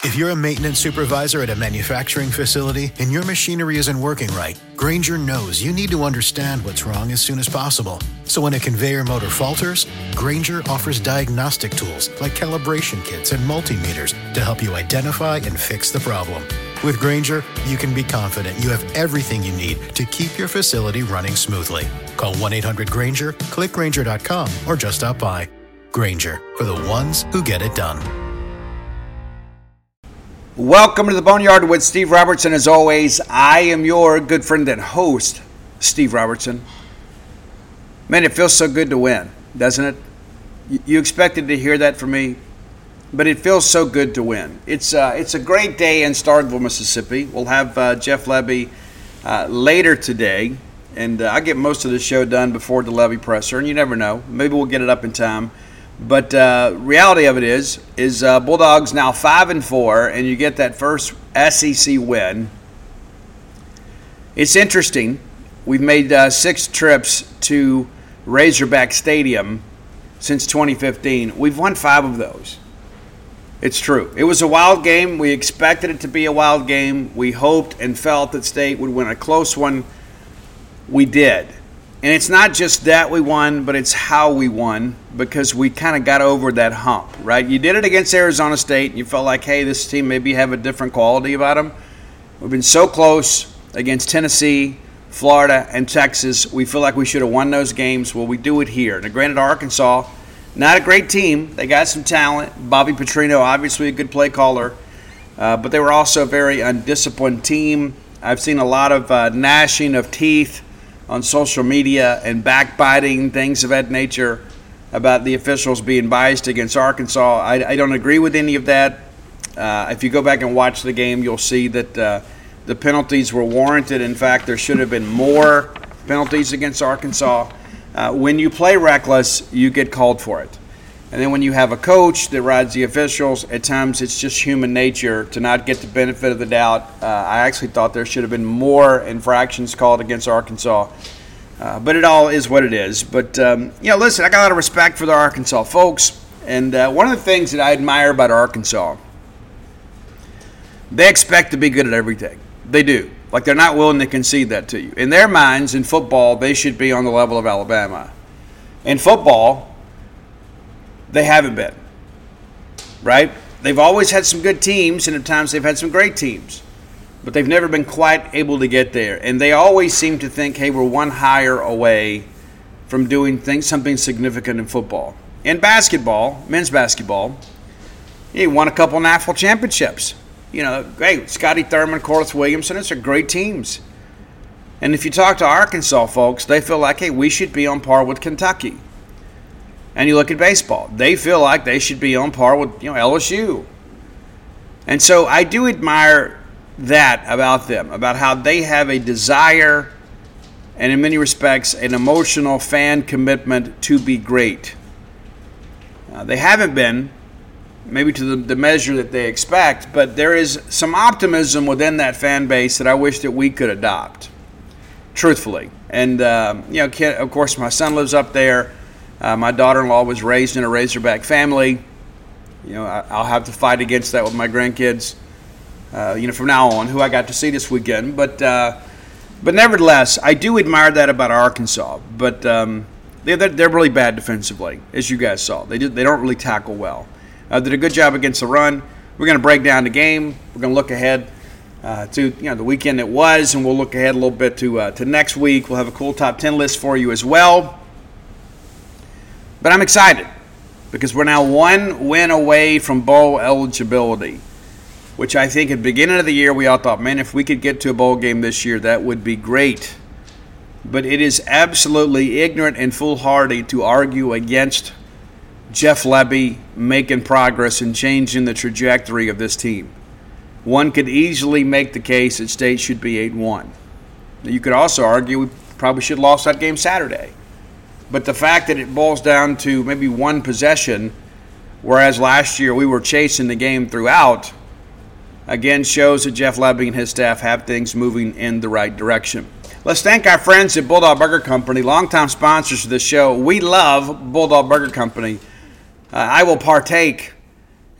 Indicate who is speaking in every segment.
Speaker 1: If you're a maintenance supervisor at a manufacturing facility and your machinery isn't working right, Grainger knows you need to understand what's wrong as soon as possible. So when a conveyor motor falters, Grainger offers diagnostic tools like calibration kits and multimeters to help you identify and fix the problem. With Grainger, you can be confident you have everything you need to keep your facility running smoothly. Call 1-800-GRAINGER, click Grainger.com, or just stop by. Grainger, for the ones who get it done.
Speaker 2: Welcome to the Boneyard with Steve Robertson. As always, I am your good friend and host, Steve Robertson. Man, it feels so good to win, doesn't it? You expected to hear that from me, but it feels so good to win. It's a great day in Starkville, Mississippi. We'll have Jeff Lebby later today, and I'll get most of the show done before the Lebby presser, and you never know. Maybe we'll get it up in time. But reality of it is Bulldogs now 5-4, and you get that first SEC win. It's interesting. We've made 6 trips to Razorback Stadium since 2015. We've won 5 of those. It's true. It was a wild game. We expected it to be a wild game. We hoped and felt that State would win a close one. We did. And it's not just that we won, but it's how we won, because we kind of got over that hump, right? You did it against Arizona State, and you felt like, hey, this team maybe have a different quality about them. We've been so close against Tennessee, Florida, and Texas. We feel like we should have won those games. Well, we do it here. Now, granted, Arkansas, not a great team. They got some talent. Bobby Petrino, obviously a good play caller, but they were also a very undisciplined team. I've seen a lot of gnashing of teeth on social media and backbiting, things of that nature, about the officials being biased against Arkansas. I don't agree with any of that. If you go back and watch the game, you'll see that the penalties were warranted. In fact, there should have been more penalties against Arkansas. When you play reckless, you get called for it. And then when you have a coach that rides the officials, at times it's just human nature to not get the benefit of the doubt. I actually thought there should have been more infractions called against Arkansas. But it all is what it is. But, listen, I got a lot of respect for the Arkansas folks. And one of the things that I admire about Arkansas, they expect to be good at everything. They do. Like, they're not willing to concede that to you. In their minds, in football, they should be on the level of Alabama. In football, they haven't been, right? They've always had some good teams, and at times they've had some great teams, but they've never been quite able to get there. And they always seem to think, hey, we're one hire away from doing something significant in football. In basketball, men's basketball, he won a couple of national championships. Great. Scotty Thurman, Corliss Williamson, those are great teams. And if you talk to Arkansas folks, they feel like, hey, we should be on par with Kentucky. And you look at baseball, they feel like they should be on par with LSU. And so I do admire that about them, about how they have a desire and in many respects an emotional fan commitment to be great. They haven't been, maybe to the measure that they expect, but there is some optimism within that fan base that I wish that we could adopt, truthfully. And, of course, my son lives up there. My daughter-in-law was raised in a Razorback family. I'll have to fight against that with my grandkids, from now on, who I got to see this weekend. But nevertheless, I do admire that about Arkansas. But they're really bad defensively, as you guys saw. They don't really tackle well. Did a good job against the run. We're going to break down the game. We're going to look ahead to the weekend it was, and we'll look ahead a little bit to next week. We'll have a cool top 10 list for you as well. But I'm excited because we're now one win away from bowl eligibility, which I think at the beginning of the year we all thought, man, if we could get to a bowl game this year, that would be great. But it is absolutely ignorant and foolhardy to argue against Jeff Lebby making progress and changing the trajectory of this team. One could easily make the case that State should be 8-1. You could also argue we probably should have lost that game Saturday. But the fact that it boils down to maybe one possession, whereas last year we were chasing the game throughout, again shows that Jeff Lebby and his staff have things moving in the right direction. Let's thank our friends at Bulldog Burger Company, longtime sponsors of this show. We love Bulldog Burger Company. I will partake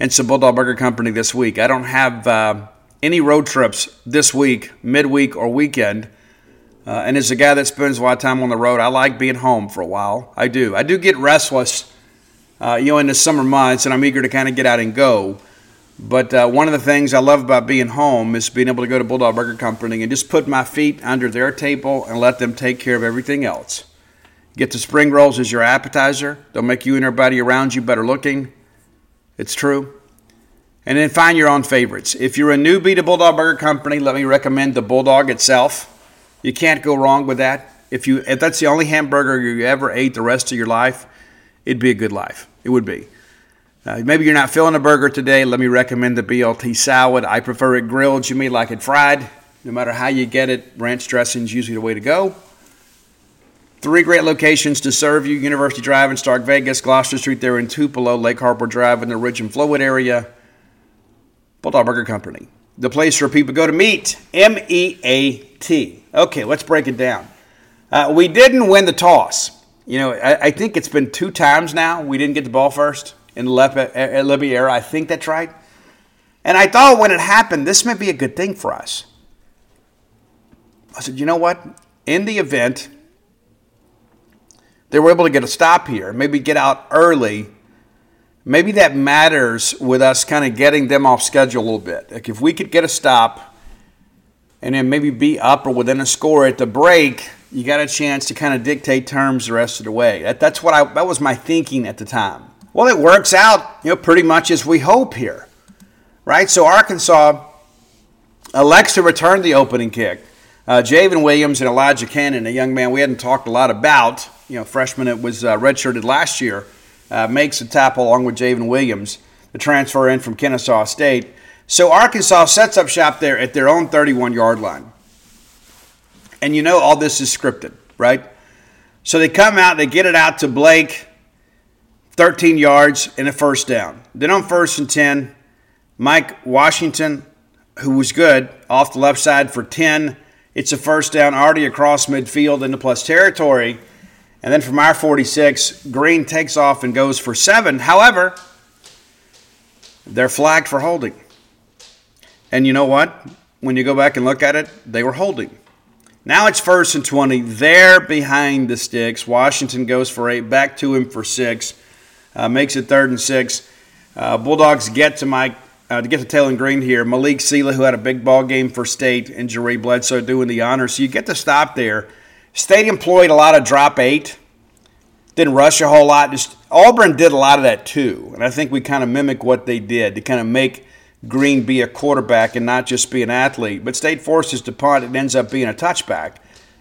Speaker 2: and some Bulldog Burger Company this week. I don't have any road trips this week, midweek, or weekend. And as a guy that spends a lot of time on the road, I like being home for a while. I do. I do get restless, in the summer months, and I'm eager to kind of get out and go. But one of the things I love about being home is being able to go to Bulldog Burger Company and just put my feet under their table and let them take care of everything else. Get the spring rolls as your appetizer. They'll make you and everybody around you better looking. It's true. And then find your own favorites. If you're a newbie to Bulldog Burger Company, let me recommend the Bulldog itself. You can't go wrong with that. If that's the only hamburger you ever ate the rest of your life, it'd be a good life. It would be. Maybe you're not feeling a burger today. Let me recommend the BLT salad. I prefer it grilled. You may like it fried. No matter how you get it, ranch dressing is usually the way to go. 3 great locations to serve you. University Drive in Stark Vegas, Gloucester Street there in Tupelo, Lake Harbor Drive in the Ridge and Flowood area. Bulldog Burger Company, the place where people go to meet, M-E-A-T. Okay, let's break it down. We didn't win the toss. I think it's been 2 times now we didn't get the ball first in the Libby era. I think that's right. And I thought when it happened, this may be a good thing for us. I said, you know what? In the event they were able to get a stop here, maybe get out early, maybe that matters with us kind of getting them off schedule a little bit. Like if we could get a stop and then maybe be up or within a score at the break, you got a chance to kind of dictate terms the rest of the way. That was my thinking at the time. Well, it works out, pretty much as we hope here, right? So Arkansas elects to return the opening kick. Javen Williams and Elijah Cannon, a young man we hadn't talked a lot about, freshman that was redshirted last year, makes a tackle along with Javen Williams, the transfer in from Kennesaw State. So Arkansas sets up shop there at their own 31-yard line. And all this is scripted, right? So they come out, they get it out to Blake, 13 yards and a first down. Then on 1st and 10, Mike Washington, who was good, off the left side for 10. It's a first down already across midfield into plus territory. And then from our 46, Green takes off and goes for 7. However, they're flagged for holding. And you know what? When you go back and look at it, they were holding. Now it's 1st and 20. They're behind the sticks. Washington goes for 8, back to him for 6. Makes it 3rd and 6. Bulldogs get to Taylon Green here. Malik Sela, who had a big ball game for State, and Jerry Bledsoe doing the honors. So you get to stop there. State employed a lot of drop 8. Didn't rush a whole lot. Auburn did a lot of that too. And I think we kind of mimic what they did to kind of make Green be a quarterback and not just be an athlete. But State forces to punt. It ends up being a touchback.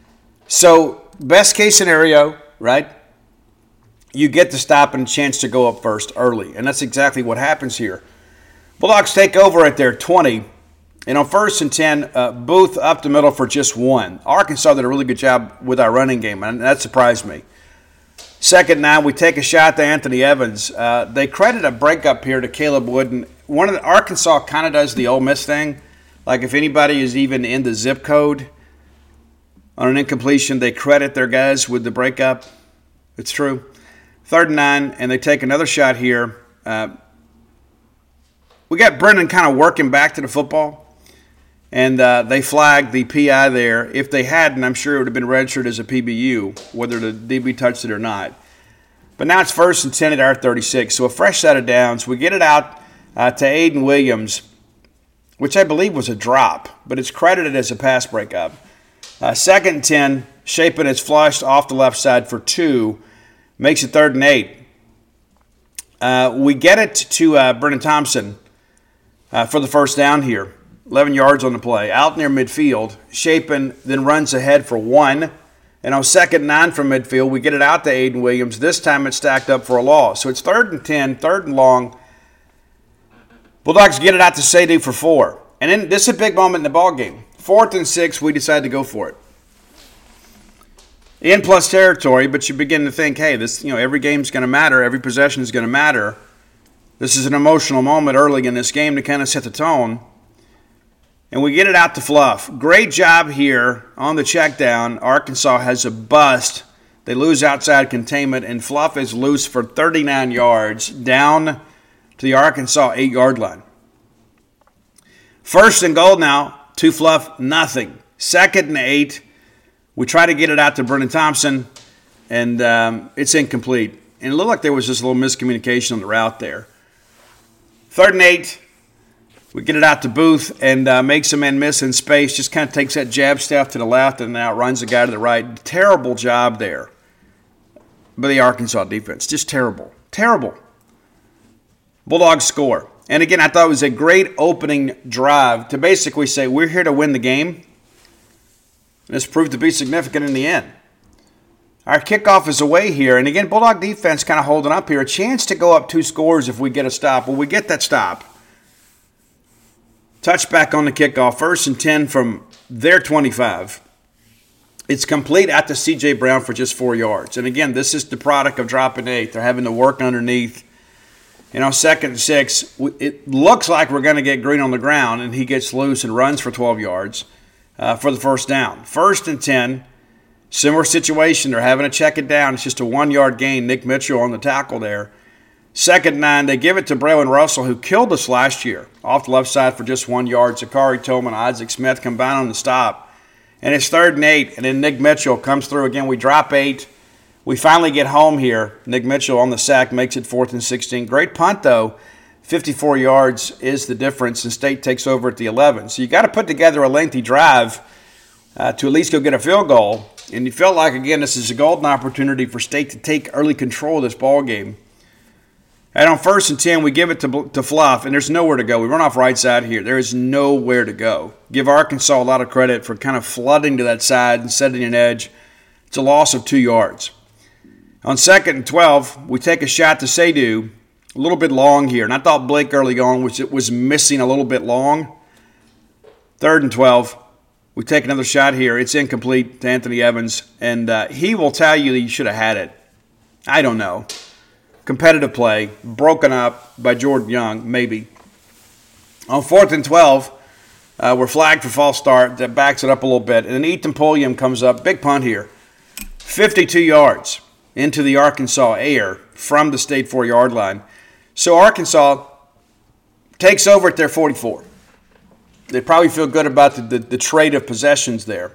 Speaker 2: So best case scenario, right? You get to stop and a chance to go up first early. And that's exactly what happens here. Bulldogs take over at their 20. And on 1st and 10, Booth up the middle for just 1. Arkansas did a really good job with our running game, and that surprised me. 2nd and 9, we take a shot to Anthony Evans. They credit a breakup here to Caleb Wooden. Arkansas kind of does the Ole Miss thing. Like if anybody is even in the zip code on an incompletion, they credit their guys with the breakup. It's true. 3rd and 9, and they take another shot here. We got Brennan kind of working back to the football. And they flagged the PI there. If they hadn't, I'm sure it would have been registered as a PBU, whether the DB touched it or not. But now it's 1st and 10 at our 36, so a fresh set of downs. We get it out to Aiden Williams, which I believe was a drop, but it's credited as a pass breakup. 2nd and 10, Shapen is flushed off the left side for 2, makes it 3rd and 8. We get it to Brennan Thompson for the first down here. 11 yards on the play. Out near midfield. Shapen then runs ahead for 1. And on 2nd and 9 from midfield, we get it out to Aiden Williams. This time it's stacked up for a loss. So it's 3rd and 10, 3rd and long. Bulldogs get it out to Seydoux for 4. And then this is a big moment in the ball game. 4th and 6, we decide to go for it. In plus territory, but you begin to think, hey, this, every game's going to matter. Every possession is going to matter. This is an emotional moment early in this game to kind of set the tone. And we get it out to Fluff. Great job here on the check down. Arkansas has a bust. They lose outside containment, and Fluff is loose for 39 yards down to the Arkansas 8-yard line. First and goal now, to Fluff, nothing. Second and 8, we try to get it out to Brennan Thompson, and it's incomplete. And it looked like there was just a little miscommunication on the route there. Third and 8, we get it out to Booth and makes a man miss in space, just kind of takes that jab step to the left and outruns the guy to the right. Terrible job there by the Arkansas defense. Just terrible. Terrible. Bulldogs score. And again, I thought it was a great opening drive to basically say we're here to win the game. And this proved to be significant in the end. Our kickoff is away here. And again, Bulldog defense kind of holding up here. A chance to go up 2 scores if we get a stop. Well, we get that stop. Touchback on the kickoff. First and 10 from their 25. It's complete out to C.J. Brown for just 4 yards. And again, this is the product of dropping 8. They're having to work underneath. And on second and 6, it looks like we're going to get Green on the ground, and he gets loose and runs for 12 yards for the first down. First and 10, similar situation. They're having to check it down. It's just a 1-yard gain. Nick Mitchell on the tackle there. Second and 9, they give it to Braylon Russell, who killed us last year, off the left side for just 1 yard. Zachary Tillman, Isaac Smith combine on the stop. And it's third and 8, and then Nick Mitchell comes through again. We drop 8. We finally get home here. Nick Mitchell on the sack makes it 4th and 16. Great punt, though. 54 yards is the difference, and State takes over at the 11. So you got to put together a lengthy drive to at least go get a field goal. And you felt like, again, this is a golden opportunity for State to take early control of this ball game. And on first and 10, we give it to Fluff, and there's nowhere to go. We run off right side here. There is nowhere to go. Give Arkansas a lot of credit for kind of flooding to that side and setting an edge. It's a loss of 2 yards. On second and 12, we take a shot to Seydu, a little bit long here. And I thought Blake early on was missing a little bit long. Third and 12, we take another shot here. It's incomplete to Anthony Evans, and he will tell you that you should have had it. I don't know. Competitive play, broken up by Jordan Young, maybe. On 4th and 12, we're flagged for false start. That backs it up a little bit. And then Ethan Pulliam comes up. Big punt here. 52 yards into the Arkansas air from the State 4-yard line. So Arkansas takes over at their 44. They probably feel good about the trade of possessions there.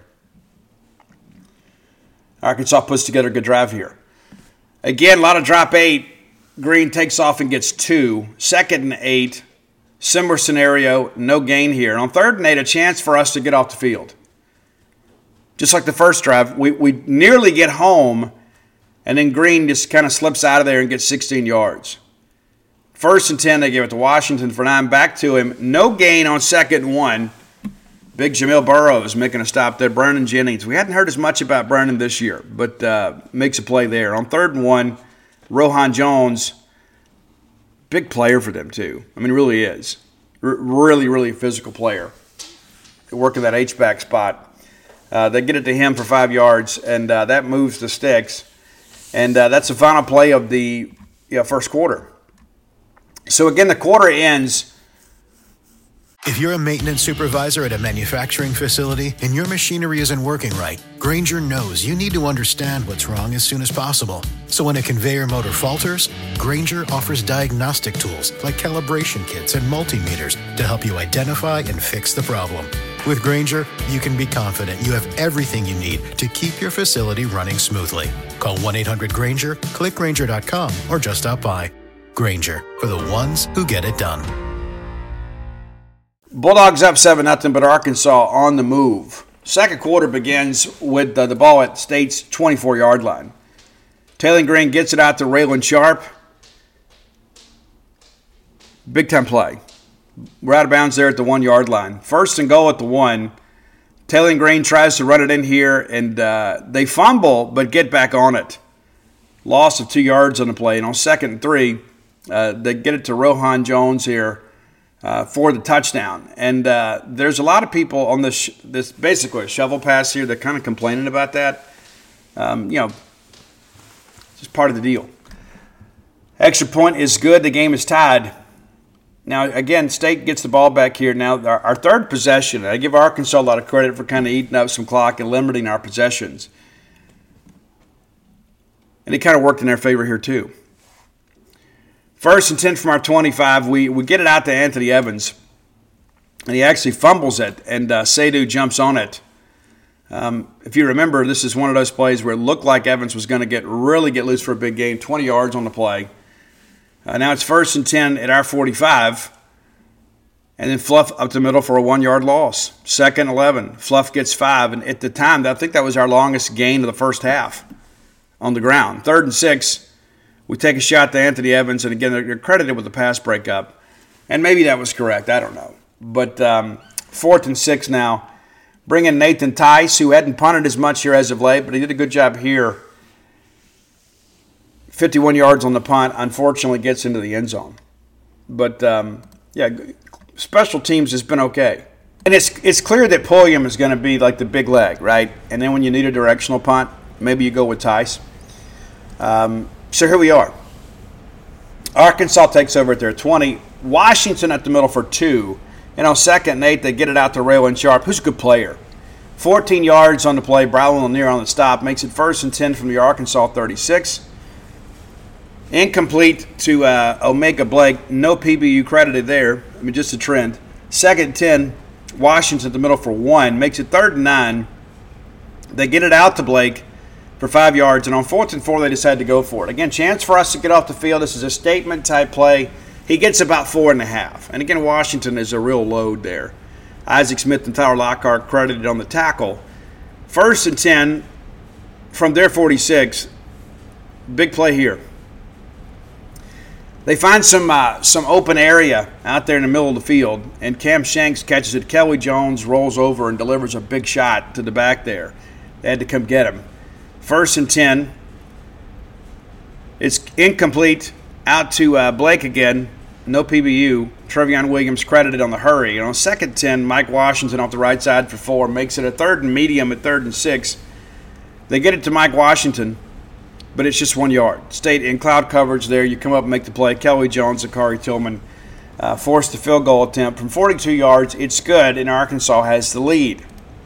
Speaker 2: Arkansas puts together a good drive here. Again, a lot of drop 8. Green takes off and gets 2. Second and 8. Similar scenario, no gain here. And on third and 8, a chance for us to get off the field. Just like the first drive, we nearly get home, and then Green just kind of slips out of there and gets 16 yards. First and 10, they give it to Washington for 9. Back to him. No gain on second and 1. Big Jamil Burrows making a stop there. Vernon Jennings. We hadn't heard as much about Vernon this year, but makes a play there. On third and 1, Rohan Jones, big player for them too. I mean, really is. Really, really physical player. Working that H-back spot. They get it to him for 5 yards, and that moves the sticks. And that's the final play of the first quarter. So, again, the quarter ends.
Speaker 1: If you're a maintenance supervisor at a manufacturing facility and your machinery isn't working right, Grainger knows you need to understand what's wrong as soon as possible. So when a conveyor motor falters, Grainger offers diagnostic tools like calibration kits and multimeters to help you identify and fix the problem. With Grainger, you can be confident you have everything you need to keep your facility running smoothly. Call 1-800-GRAINGER, click Grainger.com, or just stop by. Grainger, for the ones who get it done.
Speaker 2: Bulldogs up 7-0, but Arkansas on the move. Second quarter begins with the ball at State's 24-yard line. Taylor Green gets it out to Raylan Sharp. Big-time play. We're out of bounds there at the 1-yard line. First and goal at the 1. Taylor Green tries to run it in here, and they fumble but get back on it. Loss of 2 yards on the play. And on second and 3, they get it to Rohan Jones here for the touchdown. And there's a lot of people on this basically a shovel pass here. They're kind of complaining about that. Just part of the deal. Extra point is good. The game is tied. Now, again, State gets the ball back here. Now, our third possession, I give Arkansas a lot of credit for kind of eating up some clock and limiting our possessions. And it kind of worked in their favor here, too. First and 10 from our 25. We get it out to Anthony Evans, and he actually fumbles it, and Seydoux jumps on it. If you remember, this is one of those plays where it looked like Evans was going to really get loose for a big gain, 20 yards on the play. Now it's first and 10 at our 45, and then Fluff up the middle for a 1-yard loss. Second 11, Fluff gets 5, and at the time, I think that was our longest gain of the first half on the ground. Third and 6, we take a shot to Anthony Evans, and again, they're credited with the pass breakup, and maybe that was correct. I don't know. But fourth and 6 now. Bring in Nathan Tice, who hadn't punted as much here as of late, but he did a good job here. 51 yards on the punt, unfortunately gets into the end zone. But, special teams has been okay. And it's clear that Pulliam is going to be like the big leg, right? And then when you need a directional punt, maybe you go with Tice. So here we are. Arkansas takes over at their 20. Washington at the middle for 2. And on second and 8, they get it out to Raylan Sharp, who's a good player. 14 yards on the play. Browell Lanier on the stop. Makes it first and 10 from the Arkansas 36. Incomplete to Omega Blake. No PBU credited there. I mean, just a trend. Second and 10. Washington at the middle for 1. Makes it third and 9. They get it out to Blake for 5 yards. And on fourth and 4, they decide to go for it. Again, chance for us to get off the field. This is a statement-type play. He gets about 4.5. And again, Washington is a real load there. Isaac Smith and Tyler Lockhart credited on the tackle. First and 10 from their 46. Big play here. They find some open area out there in the middle of the field, and Cam Shanks catches it. Kelly Jones rolls over and delivers a big shot to the back there. They had to come get him. First and 10. It's incomplete. Out to Blake again. No PBU. Trevion Williams credited on the hurry. And on second 10, Mike Washington off the right side for 4. Makes it a third and medium at third and 6. They get it to Mike Washington, but it's just 1 yard. State in cloud coverage there. You come up and make the play. Kelly Jones, Zachary Tillman forced the field goal attempt from 42 yards. It's good, and Arkansas has the lead.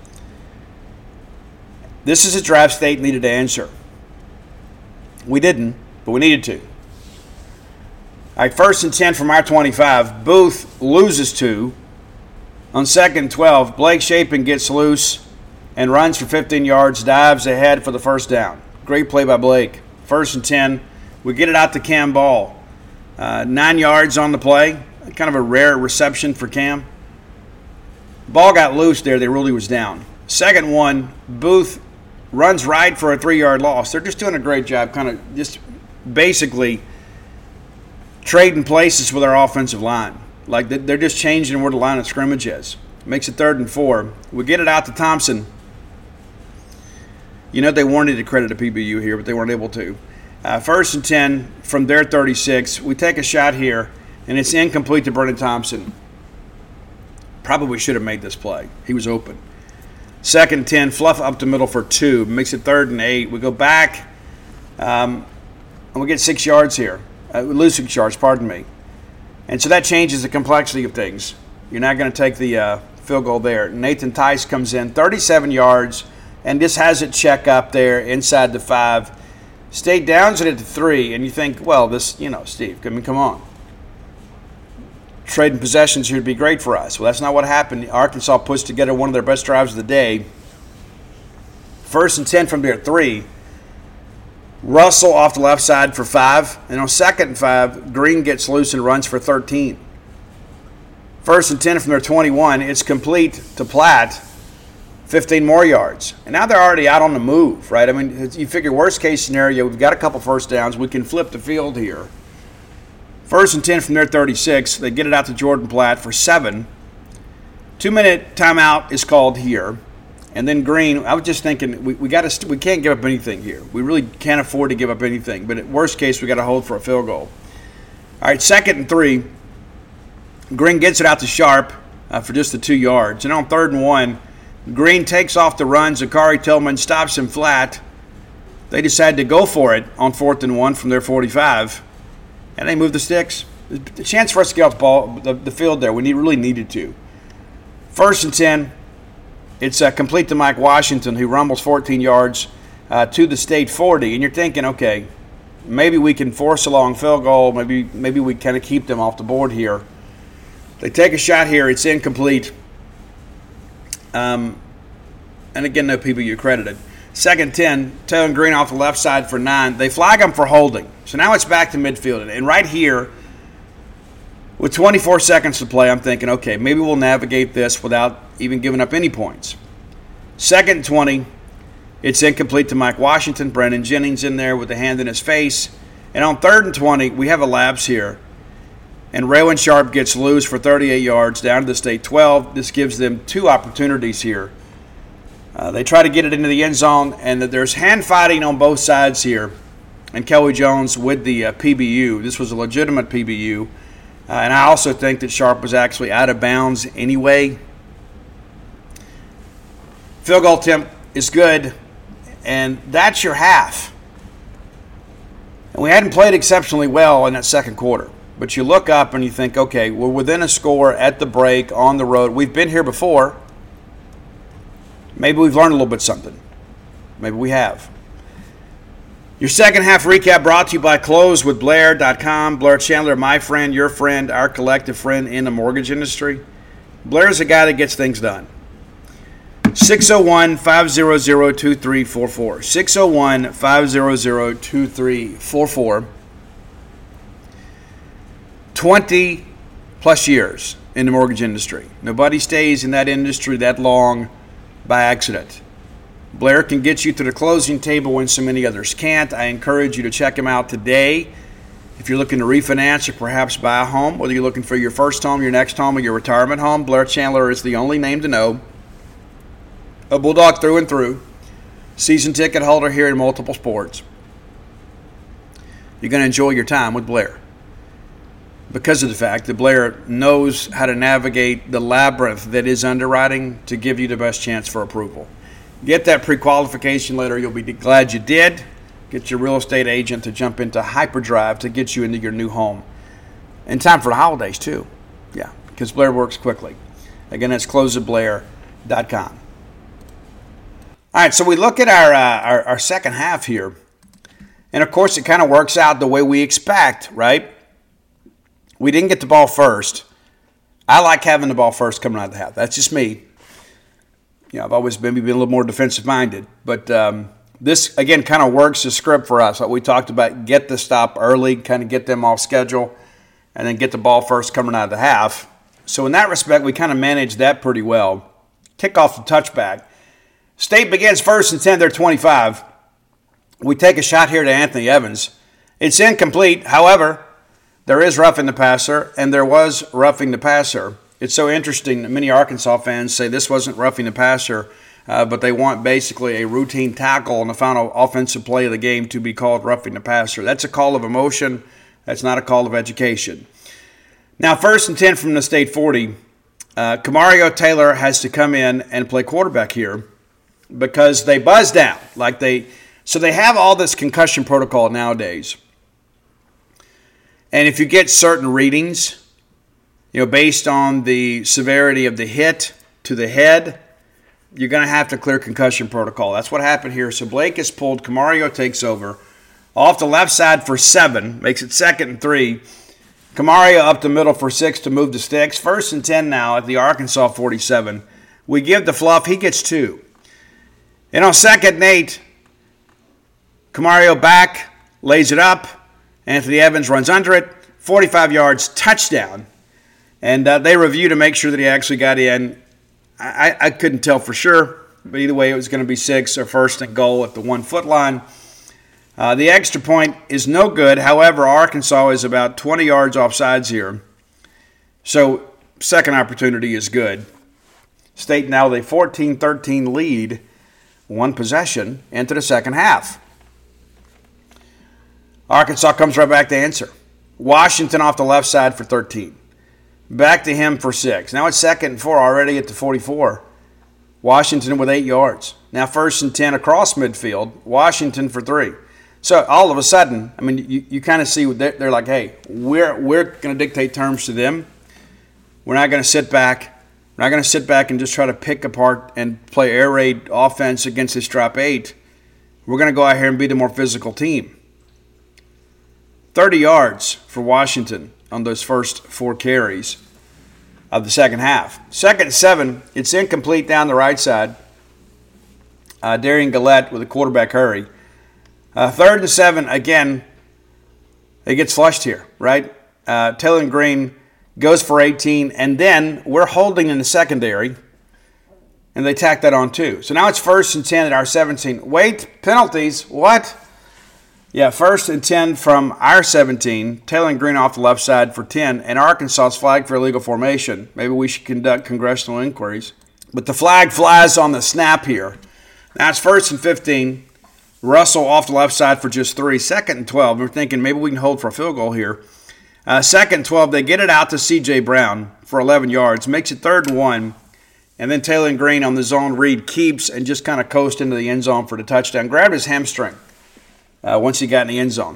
Speaker 2: This is a drive State needed to answer. We didn't, but we needed to. All right, first and 10 from our 25. Booth loses 2. On second and 12, Blake Shapen gets loose and runs for 15 yards, dives ahead for the first down. Great play by Blake. First and 10. We get it out to Cam Ball. 9 yards on the play. Kind of a rare reception for Cam. Ball got loose there. They really was down. Second one, Booth runs right for a 3-yard loss. They're just doing a great job, kind of just basically trading places with our offensive line. Like they're just changing where the line of scrimmage is. Makes it third and 4. We get it out to Thompson. You know they wanted to credit a PBU here, but they weren't able to. First and 10 from their 36. We take a shot here, and it's incomplete to Brennan Thompson. Probably should have made this play. He was open. Second and 10, Fluff up the middle for 2. Makes it third and 8. We go back, and we get 6 yards here. We lose 6 yards, pardon me. And so that changes the complexity of things. You're not going to take the field goal there. Nathan Tice comes in, 37 yards, and just has it check up there inside the 5. State downs it at the 3, and you think, well, this, Steve, I mean, come on. Trading possessions here would be great for us. Well, that's not what happened. Arkansas puts together one of their best drives of the day. First and 10 from their 3. Russell off the left side for 5. And on second and 5, Green gets loose and runs for 13. First and 10 from their 21. It's complete to Platt. 15 more yards. And now they're already out on the move, right? I mean, you figure worst case scenario, we've got a couple first downs. We can flip the field here. First and 10 from their 36. They get it out to Jordan Platt for 7. 2-minute timeout is called here. And then Green, I was just thinking, we can't give up anything here. We really can't afford to give up anything. But at worst case, we got to hold for a field goal. All right, second and 3. Green gets it out to Sharp for just the 2 yards. And on third and 1, Green takes off the run. Zachary Tillman stops him flat. They decide to go for it on fourth and 1 from their 45. And they move the sticks. The chance for us to get off the field there, we really needed to. First and 10. It's complete to Mike Washington, who rumbles 14 yards to the State 40. And you're thinking, okay, maybe we can force a long field goal. Maybe we kind of keep them off the board here. They take a shot here. It's incomplete. And again, no PBU credited. 2nd 10, Taylor Green off the left side for 9. They flag him for holding. So now it's back to midfield. And right here, with 24 seconds to play, I'm thinking, okay, maybe we'll navigate this without even giving up any points. 2nd 20, it's incomplete to Mike Washington. Brandon Jennings in there with a hand in his face. And on 3rd and 20, we have a lapse here. And Raywin Sharp gets loose for 38 yards down to the state 12. This gives them 2 opportunities here. They try to get it into the end zone, and there's hand fighting on both sides here. And Kelly Jones with the PBU. This was a legitimate PBU. And I also think that Sharp was actually out of bounds anyway. Field goal attempt is good, and that's your half. And we hadn't played exceptionally well in that second quarter. But you look up and you think, okay, we're within a score at the break on the road. We've been here before. Maybe we've learned a little bit something. Maybe we have. Your second half recap brought to you by closewithblair.com. Blair Chandler, my friend, your friend, our collective friend in the mortgage industry. Blair's a guy that gets things done. 601-500-2344. 601-500-2344. 20 plus years in the mortgage industry. Nobody stays in that industry that long by accident. Blair can get you to the closing table when so many others can't. I encourage you to check him out today. If you're looking to refinance or perhaps buy a home, whether you're looking for your first home, your next home, or your retirement home, Blair Chandler is the only name to know. A Bulldog through and through. Season ticket holder here in multiple sports. You're going to enjoy your time with Blair, because of the fact that Blair knows how to navigate the labyrinth that is underwriting to give you the best chance for approval. Get that pre-qualification letter. You'll be glad you did. Get your real estate agent to jump into hyperdrive to get you into your new home. In time for the holidays, too. Yeah, because Blair works quickly. Again, that's closewithblair.com. All right, so we look at our second half here. And, of course, it kind of works out the way we expect, right? We didn't get the ball first. I like having the ball first coming out of the half. That's just me. You know, I've always been a little more defensive-minded. But this, again, kind of works the script for us. Like we talked about, get the stop early, kind of get them off schedule, and then get the ball first coming out of the half. So in that respect, we kind of managed that pretty well. Kick off the touchback. State begins 1st and 10, they're 25. We take a shot here to Anthony Evans. It's incomplete. However, there is roughing the passer, and there was roughing the passer. It's so interesting that many Arkansas fans say this wasn't roughing the passer, but they want basically a routine tackle on the final offensive play of the game to be called roughing the passer. That's a call of emotion. That's not a call of education. Now, 1st and 10 from the state 40. Camario Taylor has to come in and play quarterback here because they buzz down. So they have all this concussion protocol nowadays. And if you get certain readings, based on the severity of the hit to the head, you're going to have to clear concussion protocol. That's what happened here. So Blake is pulled. Camario takes over. Off the left side for 7. Makes it 2nd and 3. Camario up the middle for 6 to move the sticks. 1st and 10 now at the Arkansas 47. We give the fluff. He gets 2. And on 2nd and 8, Camario back, lays it up. Anthony Evans runs under it. 45 yards, touchdown. And they review to make sure that he actually got in. I couldn't tell for sure, but either way, it was going to be 6 or 1st and goal at the 1-foot line. The extra point is no good. However, Arkansas is about 20 yards offsides here. So, second opportunity is good. State now with a 14-13 lead, 1 possession into the second half. Arkansas comes right back to answer. Washington off the left side for 13. Back to him for 6. Now it's 2nd and 4 already at the 44. Washington with 8 yards. Now 1st and 10 across midfield. Washington for 3. So all of a sudden, you kind of see they're like, hey, we're going to dictate terms to them. We're not going to sit back. We're not going to sit back and just try to pick apart and play air raid offense against this drop 8. We're going to go out here and be the more physical team. 30 yards for Washington on those first 4 carries of the second half. Second and 7, it's incomplete down the right side. Darian Gillette with a quarterback hurry. Third and 7, again, it gets flushed here, right? Taylor Green goes for 18, and then we're holding in the secondary, and they tack that on too. So now it's 1st and 10 at our 17. Wait, penalties, what? Yeah, 1st and 10 from our 17. Taylor Green off the left side for 10, and Arkansas's flagged for illegal formation. Maybe we should conduct congressional inquiries. But the flag flies on the snap here. Now it's 1st and 15. Russell off the left side for just 3. 2nd and 12. We're thinking maybe we can hold for a field goal here. 2nd and 12. They get it out to C.J. Brown for 11 yards. Makes it 3rd and 1. And then Taylor Green on the zone read keeps and just kind of coast into the end zone for the touchdown. Grabbed his hamstring once he got in the end zone.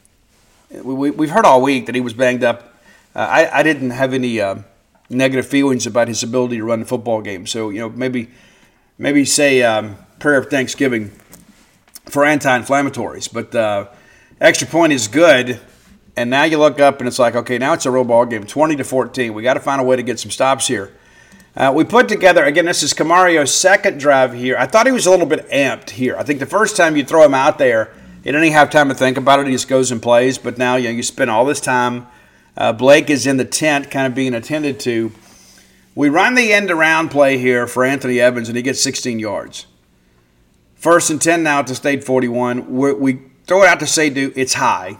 Speaker 2: We've heard all week that he was banged up. I didn't have any negative feelings about his ability to run the football game. So, maybe say prayer of thanksgiving for anti-inflammatories. But extra point is good. And now you look up and it's like, okay, now it's a real ball game, 20-14. We got to find a way to get some stops here. We put together, again, this is Camario's second drive here. I thought he was a little bit amped here. I think the first time you throw him out there, he didn't even have time to think about it. He just goes and plays. But now you spend all this time. Blake is in the tent kind of being attended to. We run the end around play here for Anthony Evans, and he gets 16 yards. 1st and 10 now at the State 41. We throw it out to Seydu. It's high.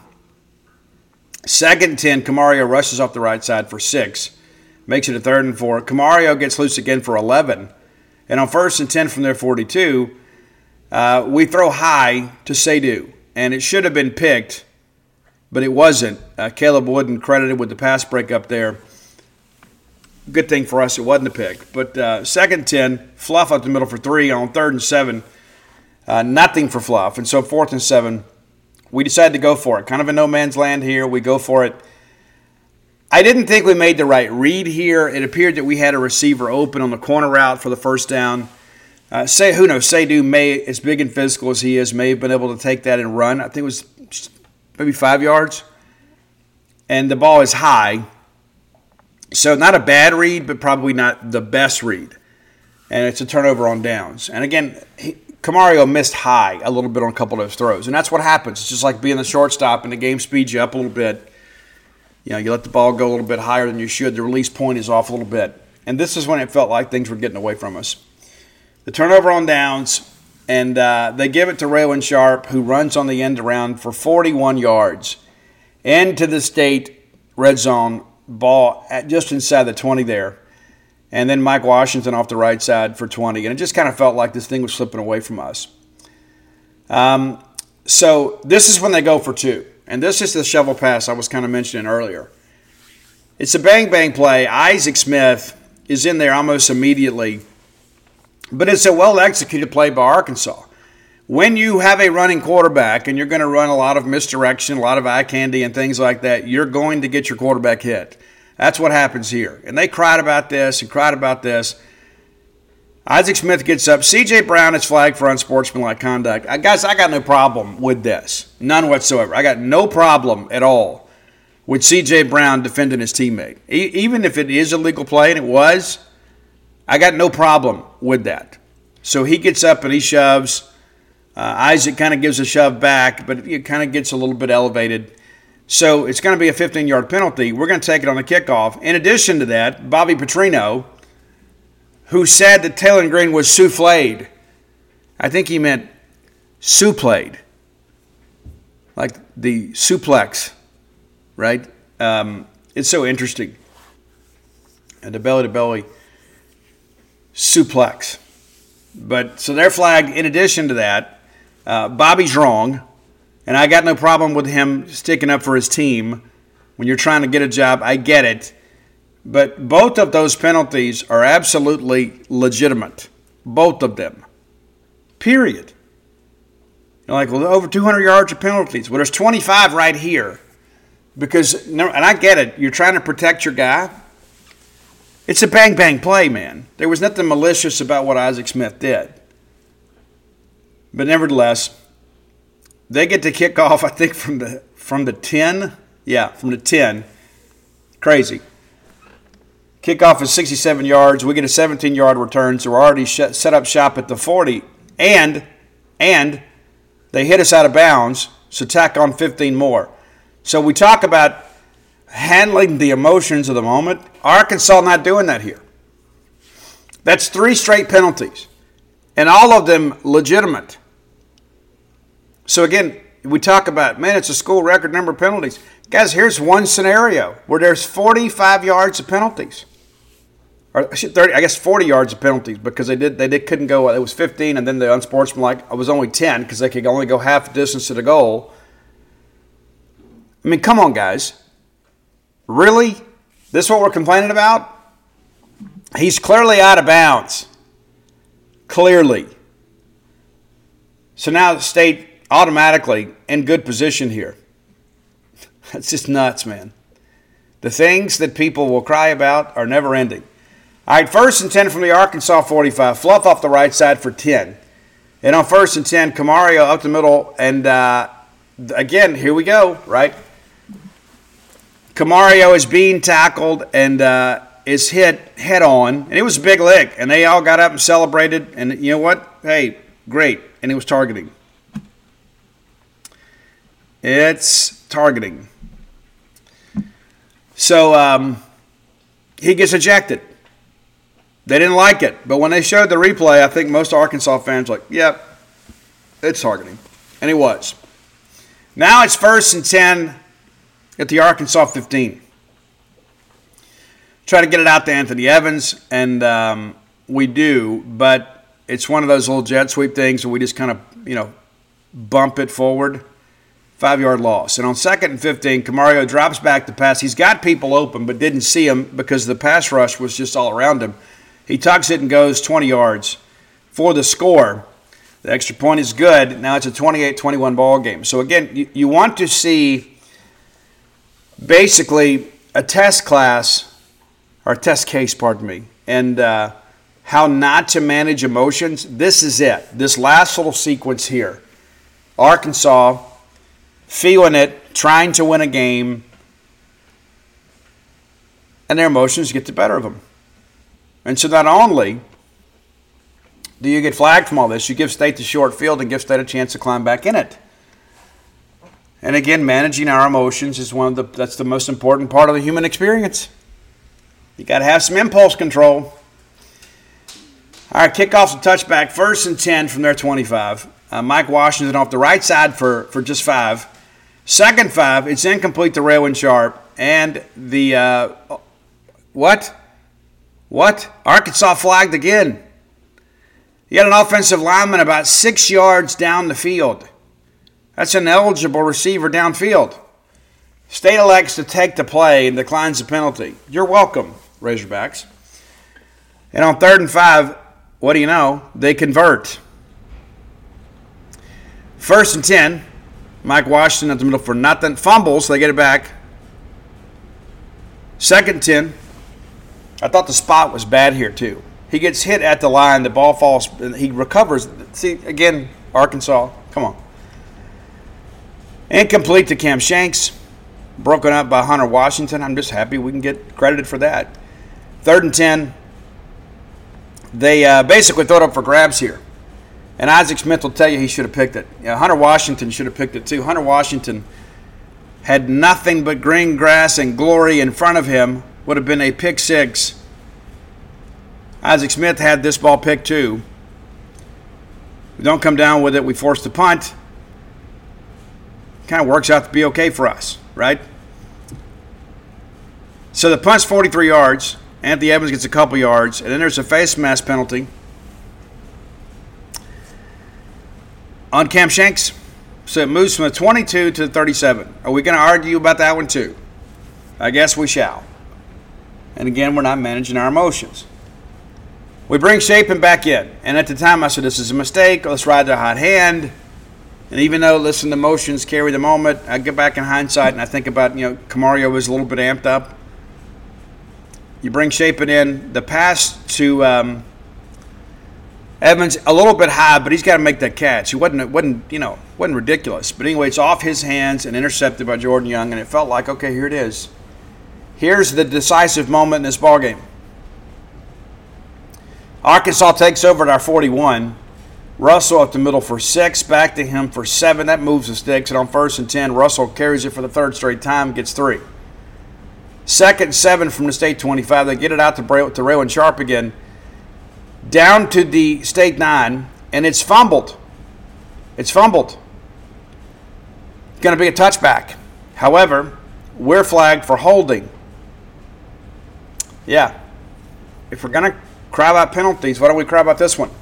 Speaker 2: 2nd and 10, Camario rushes off the right side for 6. Makes it a 3rd and 4. Camario gets loose again for 11. And on 1st and 10 from their 42, we throw high to Seydu. And it should have been picked, but it wasn't. Caleb Wooden credited with the pass breakup there. Good thing for us it wasn't a pick. But 2nd and 10, Fluff up the middle for 3. On 3rd and 7, nothing for Fluff. And so 4th and 7, we decided to go for it. Kind of a no man's land here. We go for it. I didn't think we made the right read here. It appeared that we had a receiver open on the corner route for the first down. Who knows? Seydu may, as big and physical as he is, may have been able to take that and run. I think it was maybe 5 yards. And the ball is high. So not a bad read, but probably not the best read. And it's a turnover on downs. And again, Camario missed high a little bit on a couple of those throws. And that's what happens. It's just like being the shortstop and the game speeds you up a little bit. You let the ball go a little bit higher than you should. The release point is off a little bit. And this is when it felt like things were getting away from us. The turnover on downs, and they give it to Raylan Sharp, who runs on the end around for 41 yards. Into the State red zone, ball just inside the 20 there. And then Mike Washington off the right side for 20. And it just kind of felt like this thing was slipping away from us. So this is when they go for 2. And this is the shovel pass I was kind of mentioning earlier. It's a bang-bang play. Isaac Smith is in there almost immediately. But it's a well-executed play by Arkansas. When you have a running quarterback and you're going to run a lot of misdirection, a lot of eye candy and things like that, you're going to get your quarterback hit. That's what happens here. And they cried about this and cried about this. Isaac Smith gets up. C.J. Brown is flagged for unsportsmanlike conduct. Guys, I got no problem with this. None whatsoever. I got no problem at all with C.J. Brown defending his teammate. Even if it is a legal play, and it was, I got no problem with that. So he gets up and he shoves. Isaac kind of gives a shove back, but it kind of gets a little bit elevated. So it's going to be a 15-yard penalty. We're going to take it on the kickoff. In addition to that, Bobby Petrino, who said that Taylor Green was souffled. I think he meant souplayed, like the suplex, right? It's so interesting. And the belly-to-belly suplex. But so they're flagged. In addition to that, Bobby's wrong, and I got no problem with him sticking up for his team when you're trying to get a job. I get it. But both of those penalties are absolutely legitimate. Both of them. Period. You're like, well, over 200 yards of penalties. Well, there's 25 right here. Because, and I get it, you're trying to protect your guy. It's a bang-bang play, man. There was nothing malicious about what Isaac Smith did. But nevertheless, they get to kick off, I think, from the from the 10. Yeah, from the 10. Crazy. Kickoff is 67 yards. We get a 17-yard return, so we're already set up shop at the 40. And they hit us out of bounds, so tack on 15 more. So we talk about handling the emotions of the moment. Arkansas not doing that here. That's 3 straight penalties, and all of them legitimate. So again, we talk about, man, it's a school record number of penalties. Guys, here's one scenario where there's 45 yards of penalties. Or 30, I guess 40 yards of penalties, because they couldn't go, it was 15, and then the unsportsmanlike, it was only 10 because they could only go half the distance to the goal. I mean, come on, guys. Really? This is what we're complaining about? He's clearly out of bounds. Clearly. So now the state automatically in good position here. That's just nuts, man. The things that people will cry about are never ending. All right, 1st and 10 from the Arkansas 45. Fluff off the right side for 10. And on 1st and 10, Camario up the middle. And again, here we go, right? Camario is being tackled and is hit head on. And it was a big lick. And they all got up and celebrated. And you know what? Hey, great. And it was targeting. It's targeting. So he gets ejected. They didn't like it. But when they showed the replay, I think most Arkansas fans were like, yep, it's targeting. And it was. Now it's 1st and 10 at the Arkansas 15. Try to get it out to Anthony Evans, and we do. But it's one of those little jet sweep things where we just kind of, bump it forward. 5-yard loss. And on 2nd and 15, Camario drops back to pass. He's got people open but didn't see him because the pass rush was just all around him. He tucks it and goes 20 yards for the score. The extra point is good. Now it's a 28-21 ball game. So again, you want to see basically a test class, or a test case, pardon me, and how not to manage emotions. This is it. This last little sequence here. Arkansas feeling it, trying to win a game, and their emotions get the better of them. And so not only do you get flagged from all this, you give State the short field and give State a chance to climb back in it. And again, managing our emotions is that's the most important part of the human experience. You got to have some impulse control. All right, kickoff's a touchback, 1st and 10 from their 25. Mike Washington off the right side for just 5. 2nd 5, it's incomplete to Raywin Sharp. And the, what? Arkansas flagged again. He had an offensive lineman about 6 yards down the field. That's an eligible receiver downfield. State elects to take the play and declines the penalty. You're welcome, Razorbacks. And on 3rd and 5, what do you know? They convert. 1st and 10, Mike Washington at the middle for nothing. Fumbles, they get it back. 2nd and 10. I thought the spot was bad here too. He gets hit at the line, the ball falls, and he recovers. See, again, Arkansas, come on. Incomplete to Cam Shanks. Broken up by Hunter Washington. I'm just happy we can get credited for that. 3rd and 10. They basically throw it up for grabs here. And Isaac Smith will tell you he should have picked it. Hunter Washington should have picked it too. Hunter Washington had nothing but green grass and glory in front of him. Would have been a pick 6. Isaac Smith had this ball picked too. We don't come down with it. We force the punt. Kind of works out to be okay for us, right? So the punt's 43 yards. Anthony Evans gets a couple yards. And then there's a face mask penalty on Cam Shanks. So it moves from the 22 to the 37. Are we going to argue about that one too? I guess we shall. And again, we're not managing our emotions. We bring Shapen back in. And at the time I said, this is a mistake. Let's ride the hot hand. And even though, listen, the emotions carry the moment, I get back in hindsight and I think about, Camario was a little bit amped up. You bring Shapen in. The pass to Evans, a little bit high, but he's got to make that catch. He wasn't Wasn't ridiculous. But anyway, it's off his hands and intercepted by Jordan Young, and it felt like, okay, here it is. Here's the decisive moment in this ballgame. Arkansas takes over at our 41. Russell up the middle for 6, back to him for 7. That moves the sticks, and on 1st and 10, Russell carries it for the 3rd straight time, gets 3. 2nd and 7 from the state 25. They get it out to Raywin Sharp again. Down to the state 9, and it's fumbled. It's fumbled. It's going to be a touchback. However, we're flagged for holding. Yeah. If we're going to cry about penalties, why don't we cry about this one?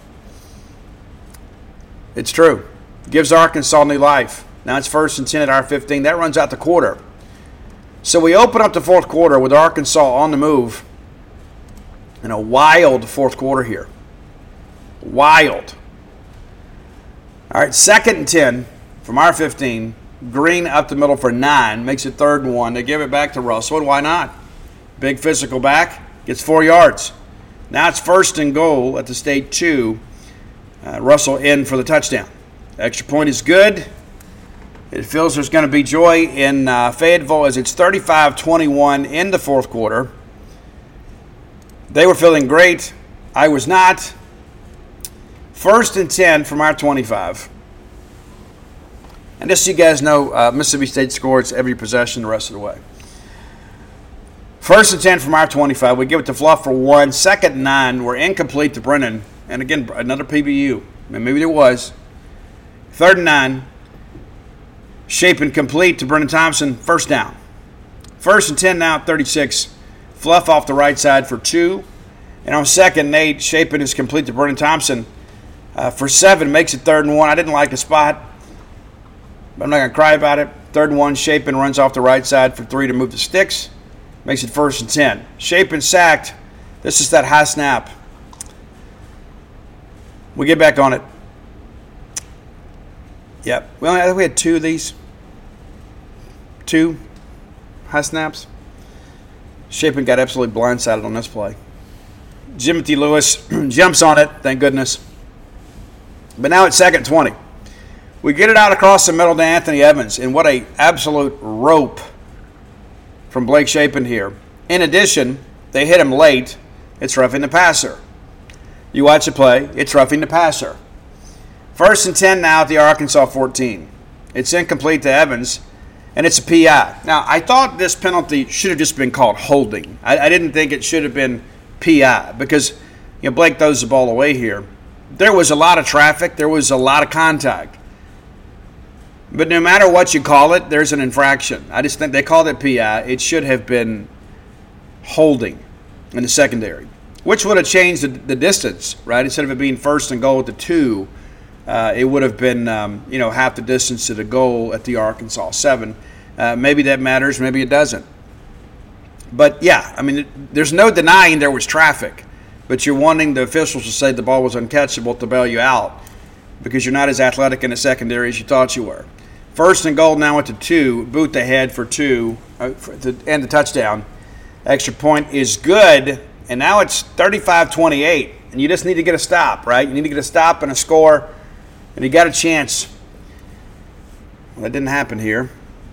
Speaker 2: It's true. Gives Arkansas new life. Now it's 1st and 10 at our 15. That runs out the quarter. So we open up the 4th quarter with Arkansas on the move. And a wild 4th quarter here. Wild. All right, 2nd and 10 from our 15. Green up the middle for 9. Makes it 3rd and 1. They give it back to Russell. And why not? Big physical back. Gets 4 yards. Now it's 1st and goal at the state 2. Russell in for the touchdown. Extra point is good. It feels there's going to be joy in Fayetteville as it's 35-21 in the 4th quarter. They were feeling great. I was not. 1st and 10 from our 25. And just so you guys know, Mississippi State scores every possession the rest of the way. 1st and 10 from our 25. We give it to Fluff for 1. 2nd and 9. We're incomplete to Brennan. And again, another PBU. Maybe there was. 3rd and 9. Shaping complete to Brennan Thompson. 1st down. 1st and 10 now at 36. Fluff off the right side for 2. And on 2nd and 8, Shaping is complete to Brennan Thompson for 7. Makes it 3rd and 1. I didn't like the spot, but I'm not going to cry about it. 3rd and 1. Shaping runs off the right side for 3 to move the sticks. Makes it 1st and 10. Shaping sacked. This is that high snap. We get back on it. Yep. I think we had 2 of these. 2 high snaps. Shaping got absolutely blindsided on this play. Jimothy Lewis jumps on it, thank goodness. But now it's 2nd and 20. We get it out across the middle to Anthony Evans, and what a absolute rope from Blake Shaping here. In addition, they hit him late. It's roughing the passer. You watch the play, it's roughing the passer. 1st and 10 now at the Arkansas 14. It's incomplete to Evans, and it's a PI. Now, I thought this penalty should have just been called holding. I didn't think it should have been PI because Blake throws the ball away here. There was a lot of traffic. There was a lot of contact. But no matter what you call it, there's an infraction. I just think they called it PI. It should have been holding in the secondary, which would have changed the distance, right? Instead of it being 1st and goal at the 2, it would have been, half the distance to the goal at the Arkansas 7. Maybe that matters. Maybe it doesn't. But, yeah, there's no denying there was traffic. But you're wanting the officials to say the ball was uncatchable to bail you out because you're not as athletic in the secondary as you thought you were. 1st and goal now at the 2. Boot ahead for 2 to end the touchdown. Extra point is good. And now it's 35-28. And you just need to get a stop, right? You need to get a stop and a score. And you got a chance. Well, that didn't happen here.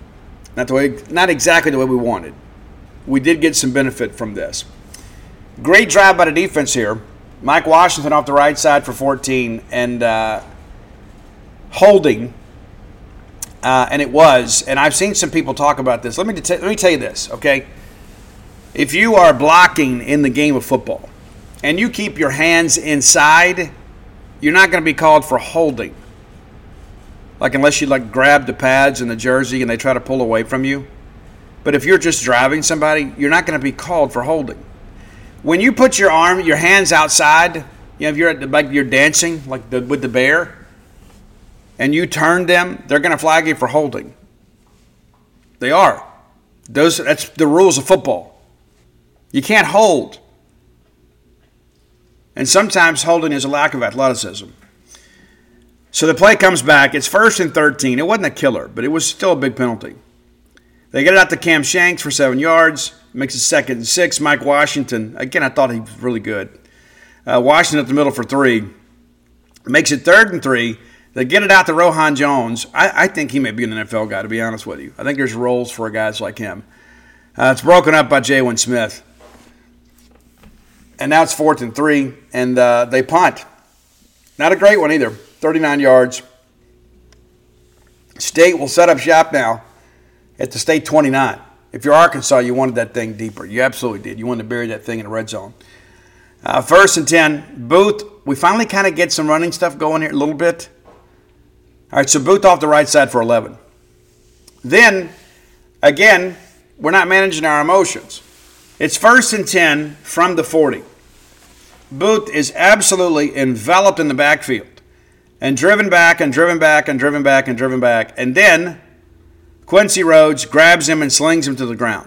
Speaker 2: Not exactly the way we wanted. We did get some benefit from this. Great drive by the defense here. Mike Washington off the right side for 14 and holding. And it was. And I've seen some people talk about this. Let me tell you this, okay? If you are blocking in the game of football and you keep your hands inside, you're not going to be called for holding. Unless you grab the pads and the jersey and they try to pull away from you. But if you're just driving somebody, you're not going to be called for holding. When you put your hands outside, if you're you're dancing with the bear, and you turn them, they're going to flag you for holding. They are. That's the rules of football. You can't hold. And sometimes holding is a lack of athleticism. So the play comes back. It's 1st and 13. It wasn't a killer, but it was still a big penalty. They get it out to Cam Shanks for 7 yards. Makes it 2nd and 6. Mike Washington, again, I thought he was really good. Washington up the middle for 3. Makes it 3rd and 3. They get it out to Rohan Jones. I think he may be an NFL guy, to be honest with you. I think there's roles for guys like him. It's broken up by Jalen Smith. And now it's 4th and 3, and they punt. Not a great one either. 39 yards. State will set up shop now at the State 29. If you're Arkansas, you wanted that thing deeper. You absolutely did. You wanted to bury that thing in the red zone. 1st and 10. Booth, we finally kind of get some running stuff going here a little bit. All right, so Booth off the right side for 11. Then, again, we're not managing our emotions. It's 1st and 10 from the 40. Booth is absolutely enveloped in the backfield and driven back and driven back and driven back and driven back. And then Quincy Rhodes grabs him and slings him to the ground.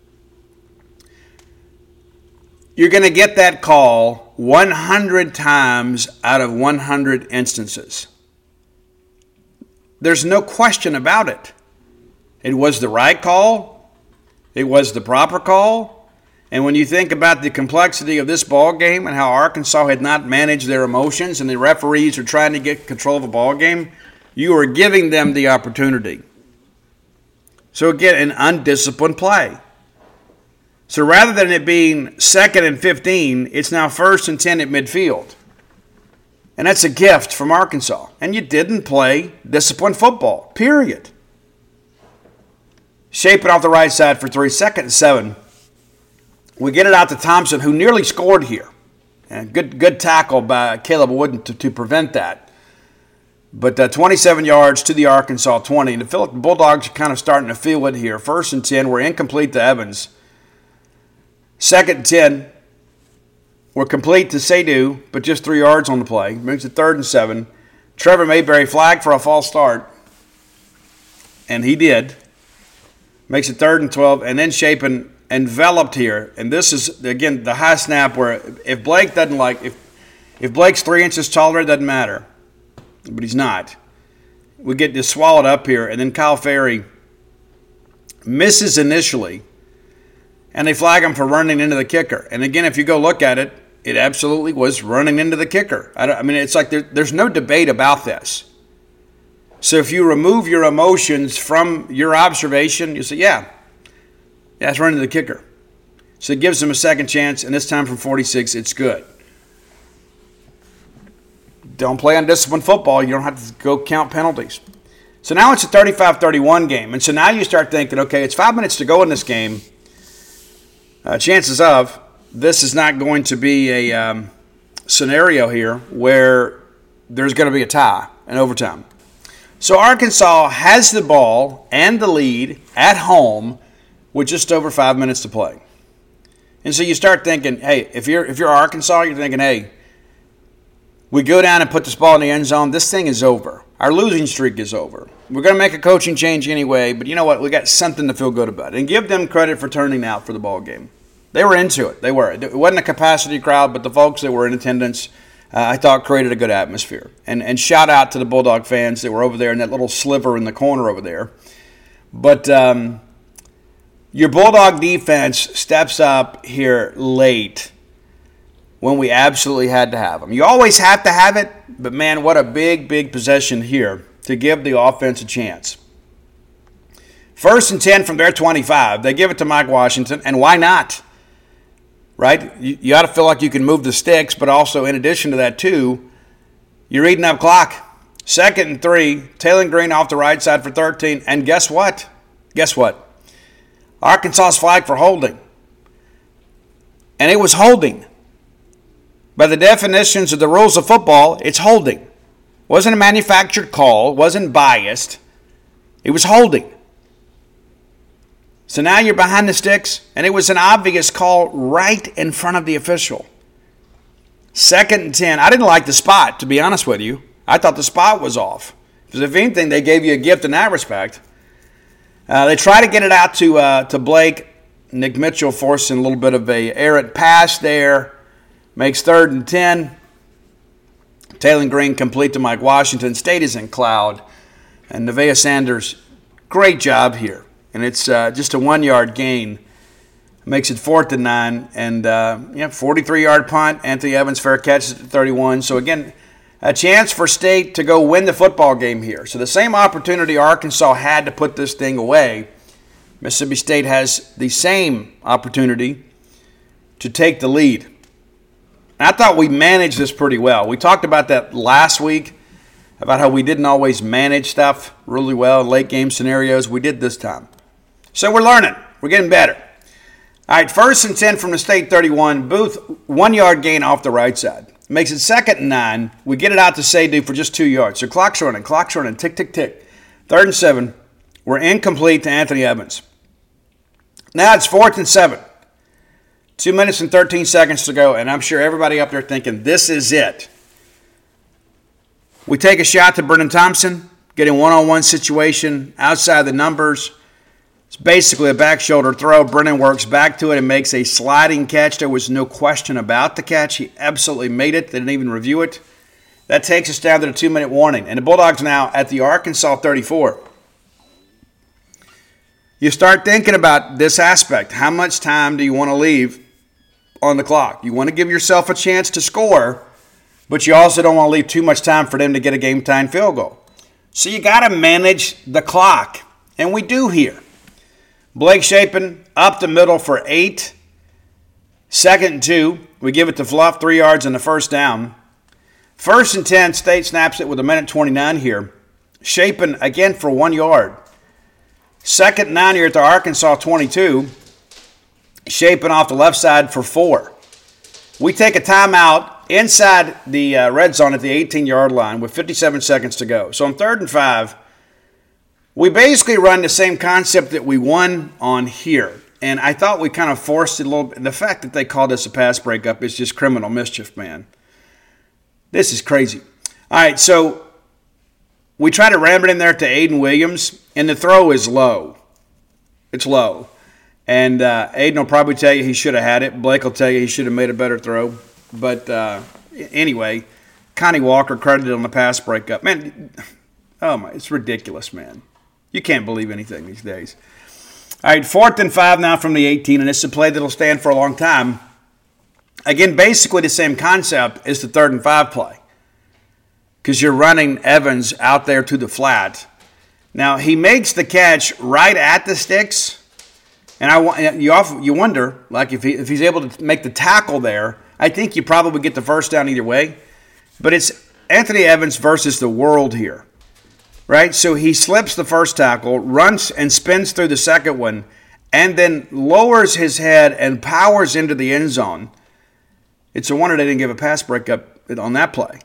Speaker 2: You're going to get that call 100 times out of 100 instances. There's no question about it. It was the right call. It was the proper call. And when you think about the complexity of this ball game and how Arkansas had not managed their emotions and the referees are trying to get control of a ball game, you are giving them the opportunity. So again, an undisciplined play. So rather than it being 2nd and 15, it's now 1st and 10 at midfield. And that's a gift from Arkansas. And you didn't play disciplined football, period. Shape it off the right side for 3, 2nd and 7. We get it out to Thompson, who nearly scored here. And good tackle by Caleb Wooden to prevent that. But 27 yards to the Arkansas 20. The Bulldogs are kind of starting to feel it here. 1st and 10, we're incomplete to Evans. 2nd and 10, we're complete to Seydoux, but just 3 yards on the play. Moves to 3rd and 7. Trevor Mayberry flagged for a false start. And he did. Makes it 3rd and 12, and then Shapen enveloped here, and this is, again, the high snap where if Blake doesn't if Blake's 3 inches taller, it doesn't matter. But he's not. We get this swallowed up here, and then Kyle Ferry misses initially, and they flag him for running into the kicker. And again, if you go look at it, it absolutely was running into the kicker. I mean, it's like there's no debate about this. So if you remove your emotions from your observation, you say, yeah, it's running to the kicker. So it gives them a second chance, and this time from 46, it's good. Don't play undisciplined football. You don't have to go count penalties. So now it's a 35-31 game. And so now you start thinking, okay, it's 5 minutes to go in this game. Chances of this is not going to be a scenario here where there's going to be a tie in overtime. So Arkansas has the ball and the lead at home with just over 5 minutes to play. And so you start thinking, hey, if you're Arkansas, you're thinking, hey, we go down and put this ball in the end zone, this thing is over. Our losing streak is over. We're going to make a coaching change anyway, but you know what? We got something to feel good about. And give them credit for turning out for the ball game. They were into it. They were. It wasn't a capacity crowd, but the folks that were in attendance, I thought, created a good atmosphere. And shout out to the Bulldog fans that were over there in that little sliver in the corner over there. But your Bulldog defense steps up here late when we absolutely had to have them. You always have to have it, but man, what a big possession here to give the offense a chance. 1st and 10 from their 25. They give it to Mike Washington, and why not? Right? You ought to feel like you can move the sticks, but also in addition to that too, you're eating up clock. 2nd and 3, Taylor Green off the right side for 13, and guess what? Arkansas's flag for holding. And it was holding. By the definitions of the rules of football, it's holding. Wasn't a manufactured call, wasn't biased. It was holding. So now you're behind the sticks, and it was an obvious call right in front of the official. 2nd and 10. I didn't like the spot, to be honest with you. I thought the spot was off. Because if anything, they gave you a gift in that respect. They try to get it out to Blake. Nick Mitchell forcing a little bit of a errant pass there. Makes 3rd and 10. Taylor Green complete to Mike Washington. State is in cloud. And Nevaeh Sanders, great job here. And it's just a 1-yard gain. Makes it 4th and 9. And 43-yard punt. Anthony Evans fair catches at 31. So again, A chance for State to go win the football game here. So the same opportunity Arkansas had to put this thing away, Mississippi State has the same opportunity to take the lead. And I thought we managed this pretty well. We talked about that last week, about how we didn't always manage stuff really well in late game scenarios. We did this time. So we're learning. We're getting better. All right, 1st and 10 from the State 31. Booth, 1 yard gain off the right side. Makes it 2nd and 9. We get it out to Seydu for just 2 yards. So clock's running, tick, tick, tick. 3rd and 7. We're incomplete to Anthony Evans. Now it's 4th and 7. 2 minutes and 13 seconds to go, and I'm sure everybody up there thinking, this is it. We take a shot to Brennan Thompson, getting one-on-one situation outside the numbers. It's basically a back shoulder throw. Brennan works back to it and makes a sliding catch. There was no question about the catch. He absolutely made it. They didn't even review it. That takes us down to the 2-minute warning. And the Bulldogs now at the Arkansas 34. You start thinking about this aspect. How much time do you want to leave on the clock? You want to give yourself a chance to score, but you also don't want to leave too much time for them to get a game-time field goal. So you got to manage the clock, and we do here. Blake Shapen up the middle for 8. 2nd and 2. We give it to Fluff, 3 yards on the first down. 1st and 10, State snaps it with 1:29 here. Shapen again for 1 yard. 2nd and 9 here at the Arkansas 22. Shapen off the left side for 4. We take a timeout inside the red zone at the 18-yard line with 57 seconds to go. So on 3rd and 5, we basically run the same concept that we won on here. And I thought we kind of forced it a little bit. The fact that they called this a pass breakup is just criminal mischief, man. This is crazy. All right, so we try to ram it in there to Aiden Williams, and the throw is low. It's low. And Aiden will probably tell you he should have had it. Blake will tell you he should have made a better throw. But anyway, Connie Walker credited on the pass breakup. Man, oh my, it's ridiculous, man. You can't believe anything these days. All right, 4th and 5 now from the 18, and it's a play that will stand for a long time. Again, basically the same concept as the 3rd and 5 play, because you're running Evans out there to the flat. Now, he makes the catch right at the sticks, and you wonder, like, if he's able to make the tackle there, I think you probably get the first down either way. But it's Anthony Evans versus the world here. Right? So he slips the first tackle, runs and spins through the second one, and then lowers his head and powers into the end zone. It's a wonder they didn't give a pass breakup on that play.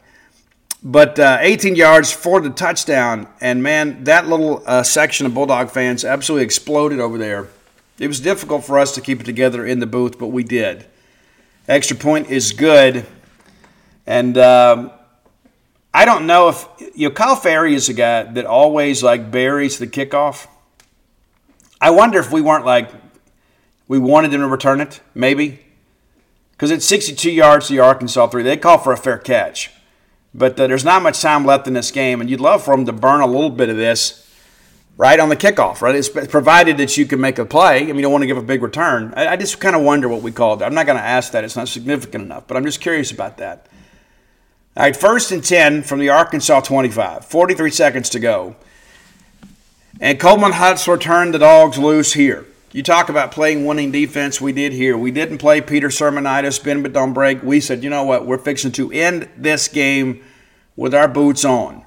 Speaker 2: But 18 yards for the touchdown, and man, that little section of Bulldog fans absolutely exploded over there. It was difficult for us to keep it together in the booth, but we did. Extra point is good. And I don't know if, Kyle Ferry is a guy that always, buries the kickoff. I wonder if we weren't, we wanted him to return it, maybe. Because it's 62 yards to the Arkansas 3. They call for a fair catch. But there's not much time left in this game, and you'd love for them to burn a little bit of this right on the kickoff, right? It's provided that you can make a play. I mean, you don't want to give a big return. I just kind of wonder what we called it. I'm not going to ask that. It's not significant enough, but I'm just curious about that. All right, 1st and 10 from the Arkansas 25. 43 seconds to go. And Coleman Hutzler turned the Dogs loose here. You talk about playing winning defense, we did here. We didn't play Peter Sermonitis, bend but don't break. We said, you know what, we're fixing to end this game with our boots on.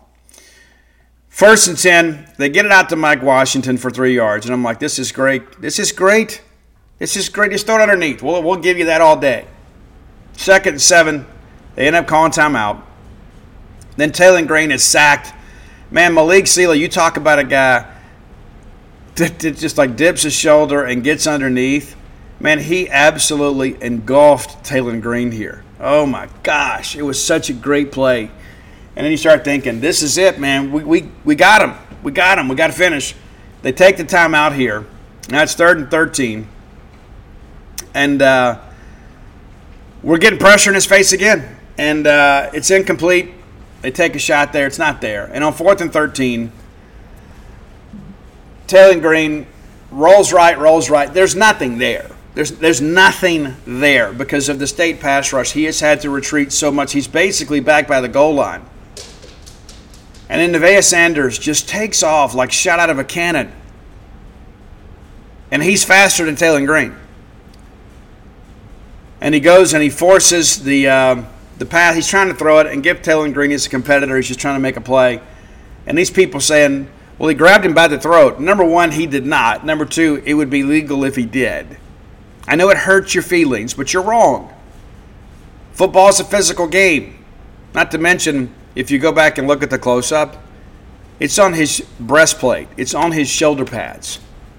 Speaker 2: 1st and 10, they get it out to Mike Washington for 3 yards. And I'm like, this is great. This is great. This is great. Just throw it underneath. We'll give you that all day. 2nd and 7, they end up calling timeout. Then Taylor Green is sacked. Man, Malik Sealy, you talk about a guy that just dips his shoulder and gets underneath. Man, he absolutely engulfed Taylor Green here. Oh, my gosh. It was such a great play. And then you start thinking, this is it, man. We got him. We got him. We got to finish. They take the timeout here. Now it's 3rd and 13. And we're getting pressure in his face again. And it's incomplete. They take a shot there. It's not there. And on 4th and 13, Taylor Green rolls right. There's nothing there. There's nothing there because of the State pass rush. He has had to retreat so much. He's basically back by the goal line. And then Nevaeh Sanders just takes off like shot out of a cannon. And he's faster than Taylen Green. And he goes and he forces the pass. He's trying to throw it and give Taylen Green as a competitor. He's just trying to make a play. And these people saying, well, he grabbed him by the throat. Number one, he did not. Number two, it would be legal if he did. I know it hurts your feelings, but you're wrong. Football's a physical game. Not to mention, if you go back and look at the close-up, it's on his breastplate. It's on his shoulder pads.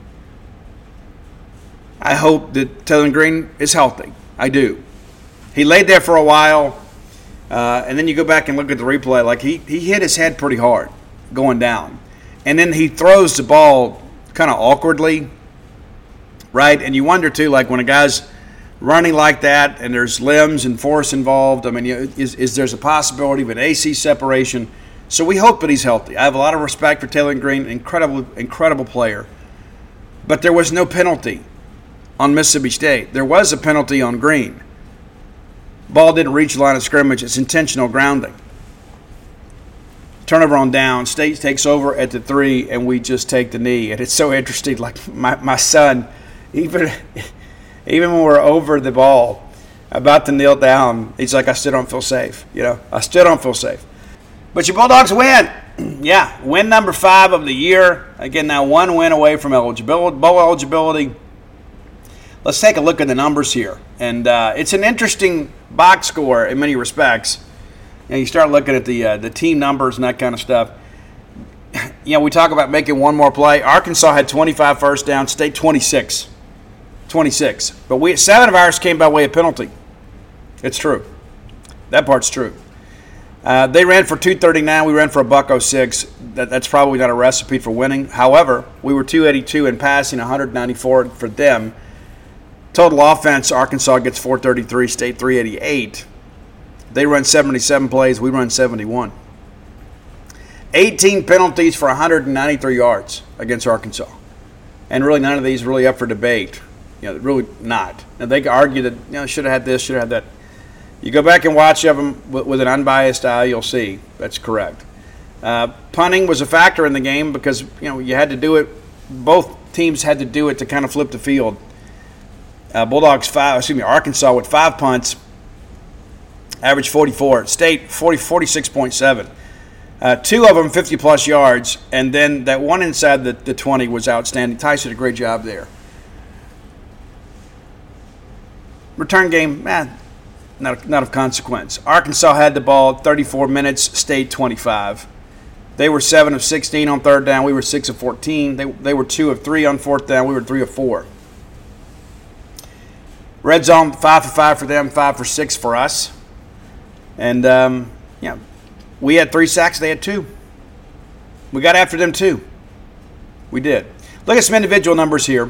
Speaker 2: I hope that Taylen Green is healthy. I do. He laid there for a while, and then you go back and look at the replay. Like he hit his head pretty hard going down. And then he throws the ball kind of awkwardly, right? And you wonder, too, like when a guy's running like that and there's limbs and force involved, I mean, is there's a possibility of an AC separation? So we hope that he's healthy. I have a lot of respect for Taylen Green, incredible player. But there was no penalty on Mississippi State. There was a penalty on Green. Ball didn't reach the line of scrimmage. It's intentional grounding. Turnover on down. State takes over at the 3, and we just take the knee. And it's so interesting. Like my son, even when we're over the ball, about to kneel down, he's like, I still don't feel safe. I still don't feel safe. But your Bulldogs win. Yeah, win number 5 of the year. Again, now 1 win away from bowl eligibility. Let's take a look at the numbers here. And it's an interesting box score in many respects. You start looking at the team numbers and that kind of stuff. We talk about making one more play. Arkansas had 25 first downs, State 26. But 7 of ours came by way of penalty. It's true. That part's true. They ran for 239. We ran for $106. That's probably not a recipe for winning. However, we were 282 in passing, 194 for them. Total offense, Arkansas gets 433, State 388. They run 77 plays. We run 71. 18 penalties for 193 yards against Arkansas. And really none of these really up for debate. Really not. Now, they could argue that, should have had this, should have had that. You go back and watch them with an unbiased eye, you'll see that's correct. Punting was a factor in the game because, you had to do it. Both teams had to do it to kind of flip the field. Arkansas with 5 punts, average 44. State 46.7. 2 of them 50-plus yards, and then that one inside the 20 was outstanding. Tyson did a great job there. Return game, not of consequence. Arkansas had the ball 34 minutes, State 25. They were 7 of 16 on third down. We were 6 of 14. They were 2 of 3 on fourth down. We were 3 of 4. Red zone, 5 for 5 for them, 5 for 6 for us. And, we had 3 sacks. They had 2. We got after them, too. We did. Look at some individual numbers here.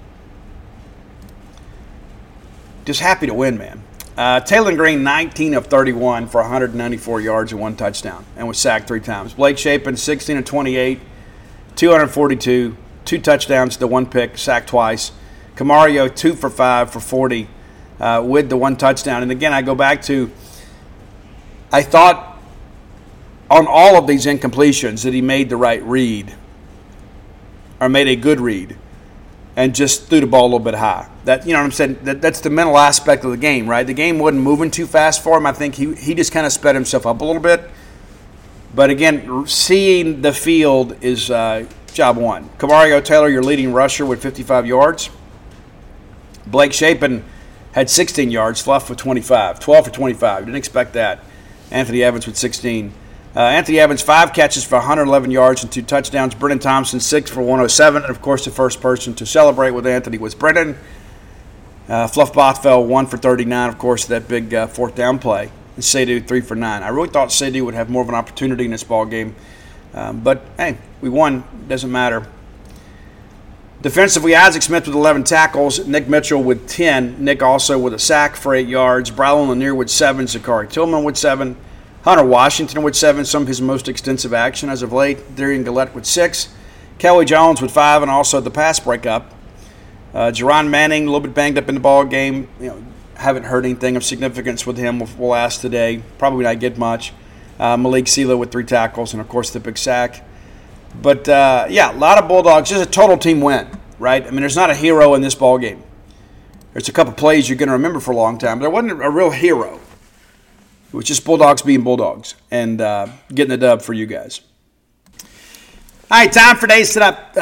Speaker 2: Just happy to win, man. Taylen Green, 19 of 31 for 194 yards and 1 touchdown and was sacked 3 times. Blake Shapen, 16 of 28, 242, 2 touchdowns to 1 pick, sacked twice. Camario, 2 for 5 for 40 with the 1 touchdown. And again, I go back to, I thought on all of these incompletions that he made the right read or made a good read and just threw the ball a little bit high. That, what I'm saying? That's the mental aspect of the game, right? The game wasn't moving too fast for him. I think he just kind of sped himself up a little bit. But again, seeing the field is job one. Camario Taylor, your leading rusher with 55 yards. Blake Shapen had 16 yards, Fluff with 12 for 25. Didn't expect that. Anthony Evans with 16. Anthony Evans, 5 catches for 111 yards and 2 touchdowns. Brennan Thompson, 6 for 107. And, of course, the first person to celebrate with Anthony was Brennan. Fluff Bothfell, 1 for 39, of course, that big 4th down play. And Seydoux, 3 for 9. I really thought Seydoux would have more of an opportunity in this ball game. But, hey, we won. Doesn't matter. Defensively, Isaac Smith with 11 tackles, Nick Mitchell with 10, Nick also with a sack for 8 yards, Brylon Lanier with 7, Zachary Tillman with 7, Hunter Washington with 7, some of his most extensive action as of late, Darian Gillette with 6, Kelly Jones with 5, and also the pass breakup. Jerron Manning, a little bit banged up in the ball game. Haven't heard anything of significance with him. We'll ask today. Probably not get much. Malik Sealer with 3 tackles and, of course, the big sack. But, a lot of Bulldogs. Just a total team win, right? I mean, there's not a hero in this ball game. There's a couple plays you're going to remember for a long time, but there wasn't a real hero. It was just Bulldogs being Bulldogs and getting the dub for you guys. All right, time for today's top.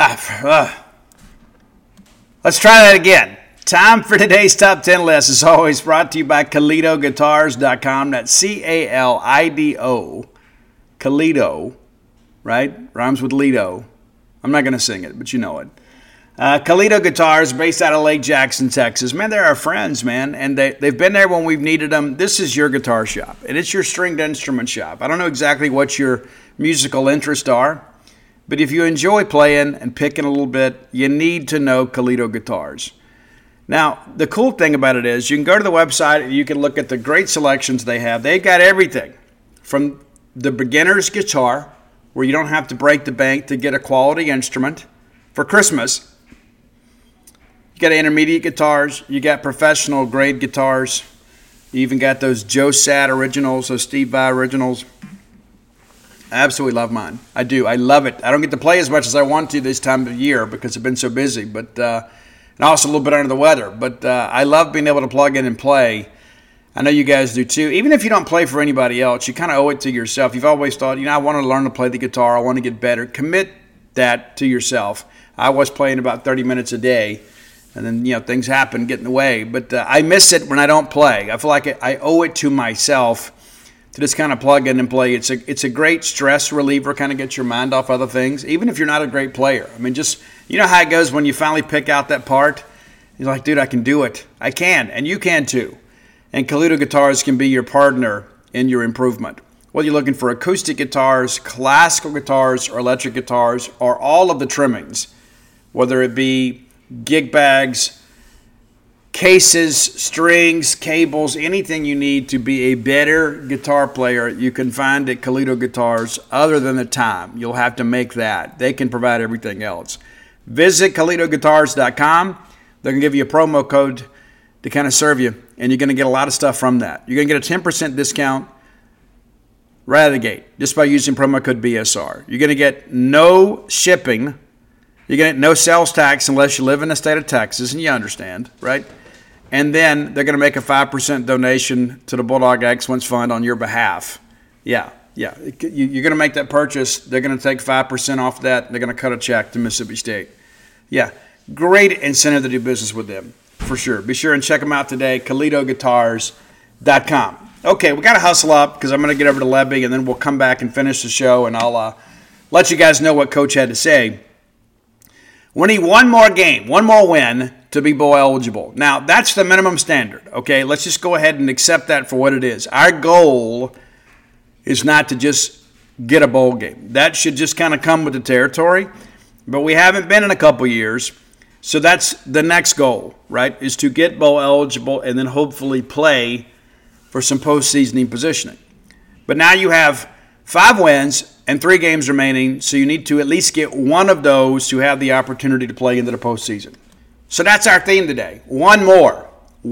Speaker 2: Let's try that again. Time for today's top 10 list is always brought to you by KalidoGuitars.com. That's C-A-L-I-D-O. Kalido, right? Rhymes with Lido. I'm not going to sing it, but you know it. Kalido Guitars, based out of Lake Jackson, Texas. Man, they're our friends, man, and they've been there when we've needed them. This is your guitar shop, and it's your stringed instrument shop. I don't know exactly what your musical interests are, but if you enjoy playing and picking a little bit, you need to know Kalido Guitars. Now, the cool thing about it is you can go to the website and you can look at the great selections they have. They've got everything from the beginner's guitar, where you don't have to break the bank to get a quality instrument for Christmas. You got intermediate guitars. You got professional grade guitars. You even got those Joe Saad originals, those Steve Vai originals. I absolutely love mine. I do. I love it. I don't get to play as much as I want to this time of year because I've been so busy, but and also a little bit under the weather. But I love being able to plug in and play. I know you guys do too. Even if you don't play for anybody else, you kind of owe it to yourself. You've always thought, I want to learn to play the guitar. I want to get better. Commit that to yourself. I was playing about 30 minutes a day, and then, things happen, get in the way. But I miss it when I don't play. I feel like I owe it to myself to just kind of plug in and play. It's a great stress reliever, kind of get your mind off other things, even if you're not a great player. I mean, just, you know how it goes when you finally pick out that part? You're like, dude, I can do it. I can, and you can too. And Kalido Guitars can be your partner in your improvement. Whether you're looking for acoustic guitars, classical guitars, or electric guitars, or all of the trimmings, whether it be gig bags, cases, strings, cables, anything you need to be a better guitar player, you can find at Kalido Guitars other than the time. You'll have to make that. They can provide everything else. Visit KalidoGuitars.com. They're going to give you a promo code to kind of serve you, and you're going to get a lot of stuff from that. You're going to get a 10% discount right out of the gate just by using promo code BSR. You're going to get no shipping. You're going to get no sales tax unless you live in the state of Texas, and you understand, right? And then they're going to make a 5% donation to the Bulldog Excellence Fund on your behalf. Yeah. You're going to make that purchase. They're going to take 5% off that. They're going to cut a check to Mississippi State. Yeah, great incentive to do business with them, for sure. Be sure and check them out today, KalidoGuitars.com. Okay, we got to hustle up because I'm going to get over to Lebby, and then we'll come back and finish the show, and I'll let you guys know what Coach had to say. We need one more game, one more win to be bowl eligible. Now, that's the minimum standard, okay? Let's just go ahead and accept that for what it is. Our goal is not to just get a bowl game. That should just kind of come with the territory, but we haven't been in a couple years, so that's the next goal, right, is to get bowl eligible and then hopefully play for some postseason positioning. But now you have 5 wins and 3 games remaining, so you need to at least get one of those to have the opportunity to play into the postseason. So that's our theme today. One more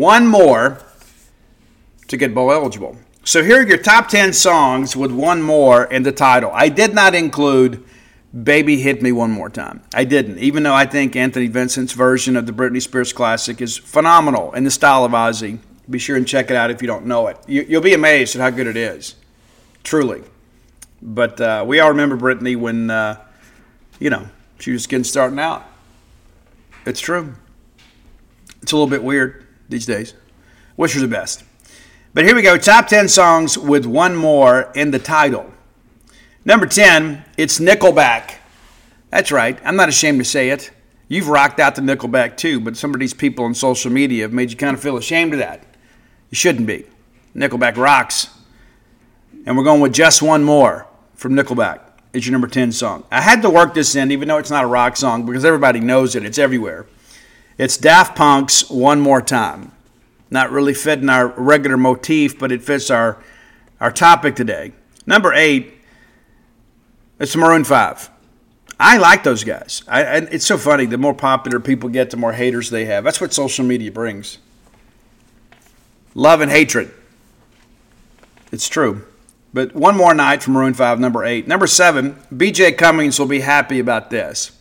Speaker 2: to get bowl eligible. So here are your top 10 songs with one more in the title. I did not include Baby Hit Me One More Time. I didn't, even though I think Anthony Vincent's version of the Britney Spears classic is phenomenal in the style of Ozzy. Be sure and check it out if you don't know it. You'll be amazed at how good it is, truly. But we all remember Britney when, she was getting starting out. It's true. It's a little bit weird these days. Wish her the best. But here we go. Top 10 songs with one more in the title. Number 10, it's Nickelback. That's right. I'm not ashamed to say it. You've rocked out to Nickelback too, but some of these people on social media have made you kind of feel ashamed of that. You shouldn't be. Nickelback rocks. And we're going with Just One More from Nickelback. It's your number 10 song. I had to work this in, even though it's not a rock song, because everybody knows it. It's everywhere. It's Daft Punk's One More Time. Not really fitting our regular motif, but it fits our topic today. Number 8, it's Maroon 5. I like those guys. It's so funny. The more popular people get, the more haters they have. That's what social media brings. Love and hatred. It's true. But One More Night from Maroon 5, number 8. Number 7, B.J. Cummings will be happy about this.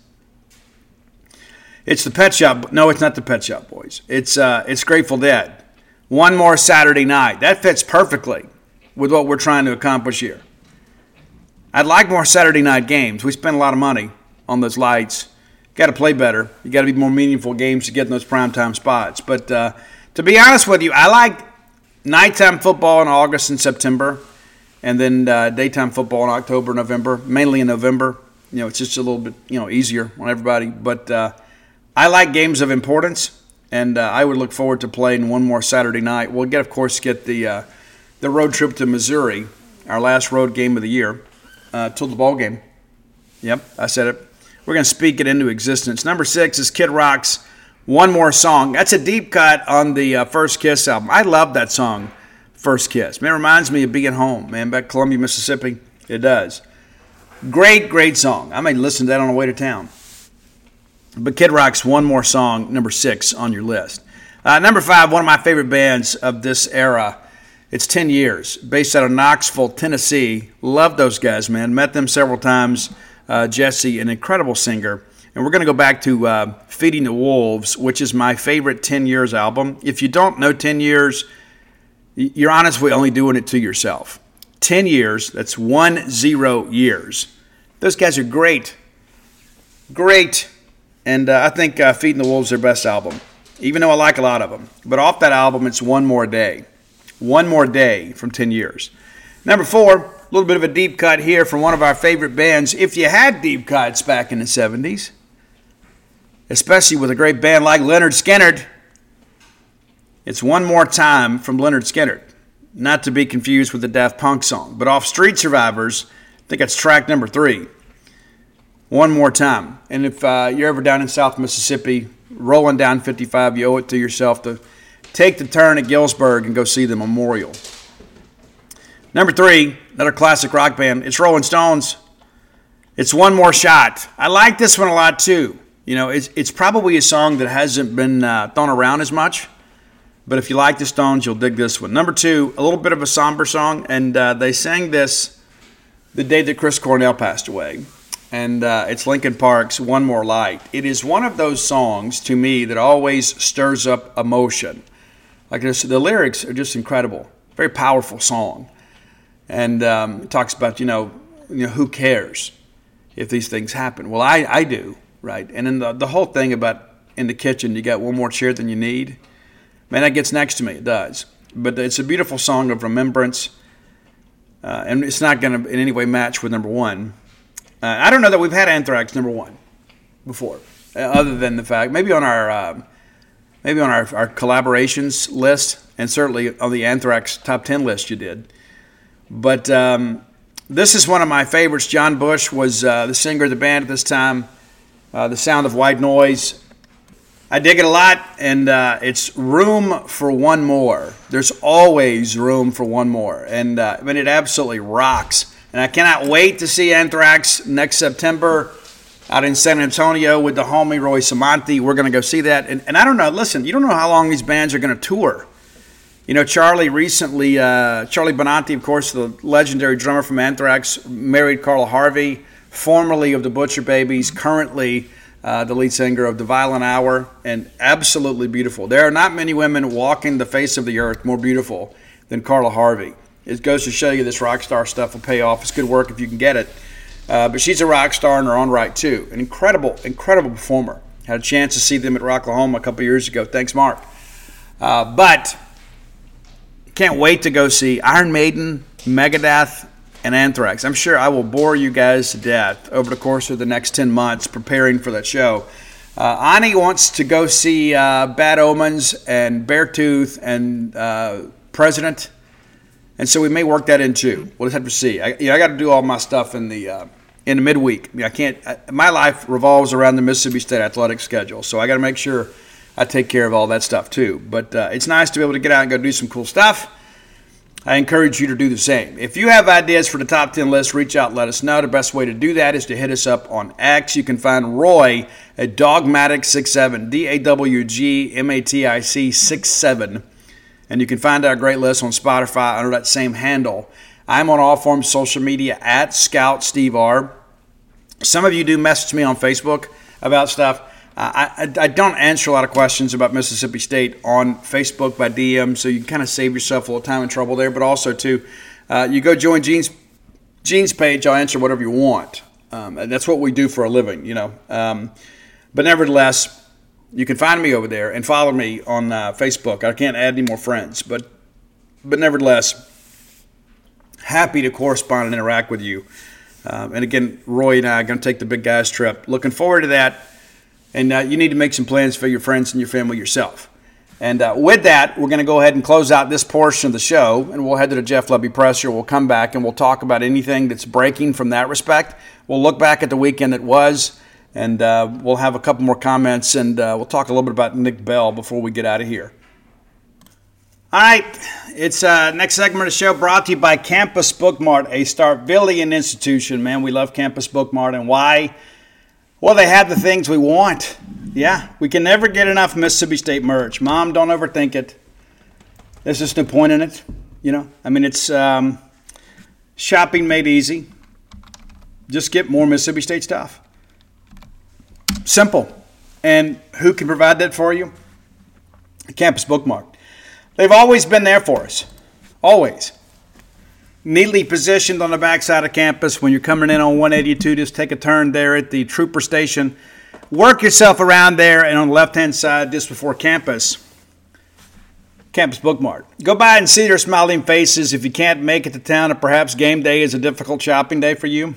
Speaker 2: It's the Pet Shop. No, it's not the Pet Shop Boys. It's Grateful Dead. One More Saturday Night. That fits perfectly with what we're trying to accomplish here. I'd like more Saturday night games. We spend a lot of money on those lights. Got to play better. You got to be more meaningful games to get in those primetime spots. But to be honest with you, I like nighttime football in August and September, and then daytime football in October, November, mainly in November. It's just a little bit easier on everybody. But I like games of importance, and I would look forward to playing one more Saturday night. We'll of course get the road trip to Missouri, our last road game of the year, till the ball game. Yep, I said it. We're going to speak it into existence. Number 6 is Kid Rock's One More Song. That's a deep cut on the First Kiss album. I love that song, First Kiss. Man, it reminds me of being home, man, back Columbia, Mississippi. It does. Great, great song. I may listen to that on the way to town. But Kid Rock's One More Song, number 6 on your list. Number 5, one of my favorite bands of this era. It's 10 Years, based out of Knoxville, Tennessee. Love those guys, man. Met them several times. Jesse, an incredible singer. And we're going to go back to Feeding the Wolves, which is my favorite 10 Years album. If you don't know 10 Years, you're honestly only doing it to yourself. 10 years, that's 10 years. Those guys are great. Great. And I think Feeding the Wolves is their best album, even though I like a lot of them. But off that album, it's One More Day. One More Day from 10 Years. Number 4, a little bit of a deep cut here from one of our favorite bands. If you had deep cuts back in the 70s, especially with a great band like Lynyrd Skynyrd, it's One More Time from Lynyrd Skynyrd. Not to be confused with the Daft Punk song. But off Street Survivors, I think it's track number 3. One More Time. And if you're ever down in South Mississippi, rolling down 55, you owe it to yourself to take the turn at Galesburg and go see the memorial. Number 3, another classic rock band, it's Rolling Stones. It's One More Shot. I like this one a lot too. It's probably a song that hasn't been thrown around as much, but if you like the Stones, you'll dig this one. Number 2, a little bit of a somber song, and they sang this the day that Chris Cornell passed away, and it's Linkin Park's One More Light. It is one of those songs, to me, that always stirs up emotion. Like the lyrics are just incredible. Very powerful song. And it talks about, who cares if these things happen? Well, I do, right? And then the whole thing about in the kitchen, you got one more chair than you need. Man, that gets next to me. It does. But it's a beautiful song of remembrance. And it's not going to in any way match with number 1. I don't know that we've had Anthrax number 1 before, other than the fact, maybe on our collaborations list, and certainly on the Anthrax top 10 list you did. But this is one of my favorites. John Bush was the singer of the band at this time. The Sound of White Noise. I dig it a lot, and it's Room for One More. There's always room for one more. And it absolutely rocks. And I cannot wait to see Anthrax next September out in San Antonio with the homie Roy Samanthi. We're going to go see that. And I don't know, listen, you don't know how long these bands are going to tour. Charlie Benanti, of course, the legendary drummer from Anthrax, married Carla Harvey, formerly of the Butcher Babies, currently the lead singer of The Violent Hour, and absolutely beautiful. There are not many women walking the face of the earth more beautiful than Carla Harvey. It goes to show you this rock star stuff will pay off. It's good work if you can get it. But she's a rock star in her own right, too. An incredible, incredible performer. Had a chance to see them at Rocklahoma a couple years ago. Thanks, Mark. But can't wait to go see Iron Maiden, Megadeth, and Anthrax. I'm sure I will bore you guys to death over the course of the next 10 months preparing for that show. Ani wants to go see Bad Omens and Beartooth and President, and so we may work that in too. We'll just have to see. I got to do all my stuff in the midweek. I can't. My life revolves around the Mississippi State athletic schedule, so I got to make sure I take care of all that stuff too. But it's nice to be able to get out and go do some cool stuff. I encourage you to do the same. If you have ideas for the top 10 list, reach out and let us know. The best way to do that is to hit us up on X. You can find Roy at Dogmatic67, DAWGMATIC 67. And you can find our great list on Spotify under that same handle. I'm on all forms of social media at Scout Steve R. Some of you do message me on Facebook about stuff. I don't answer a lot of questions about Mississippi State on Facebook by DM, so you can kind of save yourself a little time and trouble there. But also, too, you go join Gene's page, I'll answer whatever you want. And that's what we do for a living, you know. But nevertheless, you can find me over there and follow me on Facebook. I can't add any more friends, but nevertheless, happy to correspond and interact with you. And again, Roy and I are going to take the big guys trip. Looking forward to that. And you need to make some plans for your friends and your family yourself. And with that, we're going to go ahead and close out this portion of the show, and we'll head to the Jeff Lebby Presser. We'll come back, and we'll talk about anything that's breaking from that respect. We'll look back at the weekend that was, and we'll have a couple more comments, and we'll talk a little bit about Nick Bell before we get out of here. All right, it's next segment of the show brought to you by Campus Bookmart, a Starkvillian institution. Man, we love Campus Bookmart, and why? Well, they have the things we want. Yeah, we can never get enough Mississippi State merch. Mom, don't overthink it. There's just no point in it. You know, I mean, it's shopping made easy. Just get more Mississippi State stuff. Simple. And who can provide that for you? Campus Bookmart. They've always been there for us. Always. Neatly positioned on the backside of campus. When you're coming in on 182, just take a turn there at the Trooper Station. Work yourself around there, and on the left-hand side, just before Campus Bookmart. Go by and see their smiling faces. If you can't make it to town, or perhaps game day is a difficult shopping day for you,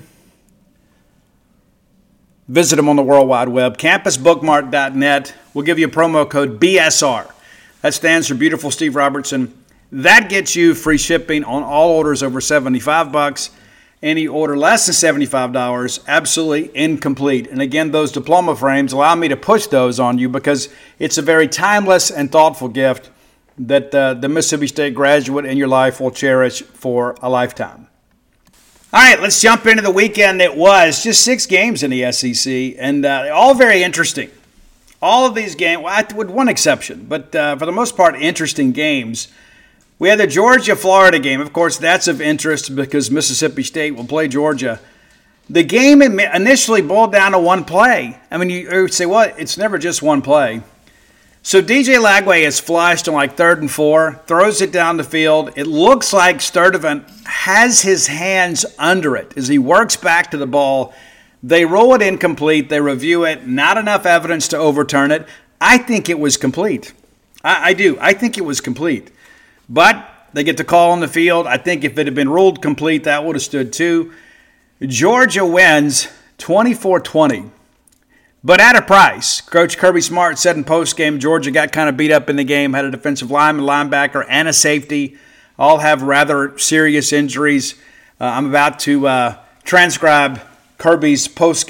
Speaker 2: visit them on the World Wide Web. CampusBookmart.net. We'll give you a promo code BSR. That stands for Beautiful Steve Robertson. That gets you free shipping on all orders over $75. Any order less than $75, absolutely incomplete. And again, those diploma frames allow me to push those on you because it's a very timeless and thoughtful gift that the Mississippi State graduate in your life will cherish for a lifetime. All right, let's jump into the weekend. It was just 6 games in the SEC, and all very interesting. All of these games, well, with one exception, but for the most part, interesting games. We had the Georgia-Florida game. Of course, that's of interest because Mississippi State will play Georgia. The game initially boiled down to one play. I mean, you would say, well, it's never just one play. So DJ Lagway is flushed on like 3rd and 4, throws it down the field. It looks like Sturdivant has his hands under it as he works back to the ball. They roll it incomplete. They review it. Not enough evidence to overturn it. I think it was complete. I do. I think it was complete. But they get the call on the field. I think if it had been ruled complete, that would have stood too. Georgia wins 24-20. But at a price. Coach Kirby Smart said in postgame, Georgia got kind of beat up in the game, had a defensive lineman, linebacker, and a safety. All have rather serious injuries. I'm about to transcribe Kirby's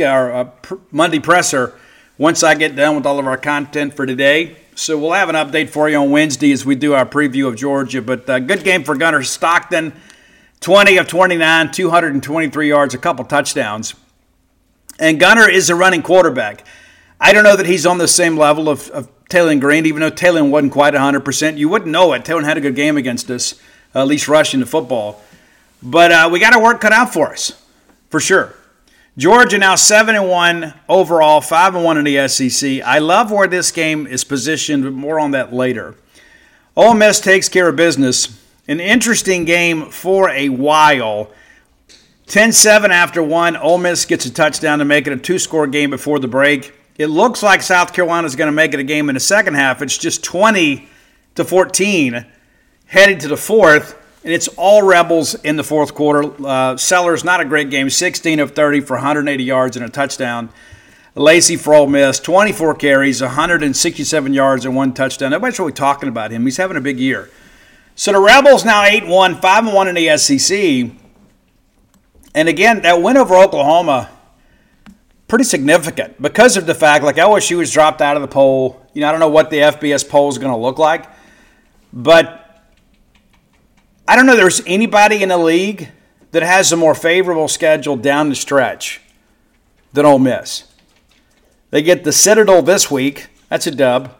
Speaker 2: Monday presser once I get done with all of our content for today. So we'll have an update for you on Wednesday as we do our preview of Georgia. But good game for Gunnar Stockton. 20 of 29, 223 yards, a couple touchdowns. And Gunnar is a running quarterback. I don't know that he's on the same level of Taylon Green, even though Taylon wasn't quite 100%. You wouldn't know it. Taylon had a good game against us, at least rushing the football. But we got our work cut out for us, for sure. Georgia now 7-1 overall, 5-1 in the SEC. I love where this game is positioned, but more on that later. Ole Miss takes care of business. An interesting game for a while. 10-7 after 1. Ole Miss gets a touchdown to make it a 2-score game before the break. It looks like South Carolina is going to make it a game in the second half. It's just 20-14 heading to the fourth. And it's all Rebels in the fourth quarter. Sellers, not a great game. 16 of 30 for 180 yards and a touchdown. Lacey for Ole Miss, 24 carries, 167 yards and 1 touchdown. Nobody's really talking about him. He's having a big year. So the Rebels now 8-1, 5-1 in the SEC. And again, that win over Oklahoma, pretty significant because of the fact, like LSU was dropped out of the poll. You know, I don't know what the FBS poll is going to look like. But I don't know there's anybody in the league that has a more favorable schedule down the stretch than Ole Miss. They get the Citadel this week. That's a dub.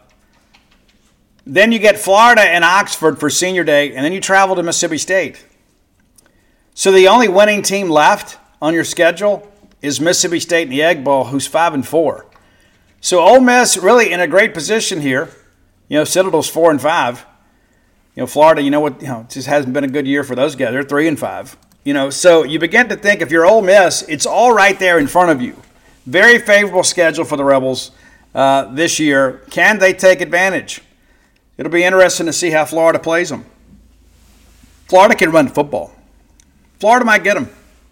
Speaker 2: Then you get Florida and Oxford for Senior Day, and then you travel to Mississippi State. So the only winning team left on your schedule is Mississippi State in the Egg Bowl, who's 5-4. So Ole Miss really in a great position here. Citadel's 4-5. Florida, it just hasn't been a good year for those guys. They're 3-5. So you begin to think if you're Ole Miss, it's all right there in front of you. Very favorable schedule for the Rebels this year. Can they take advantage? It'll be interesting to see how Florida plays them. Florida can run football. Florida might get them.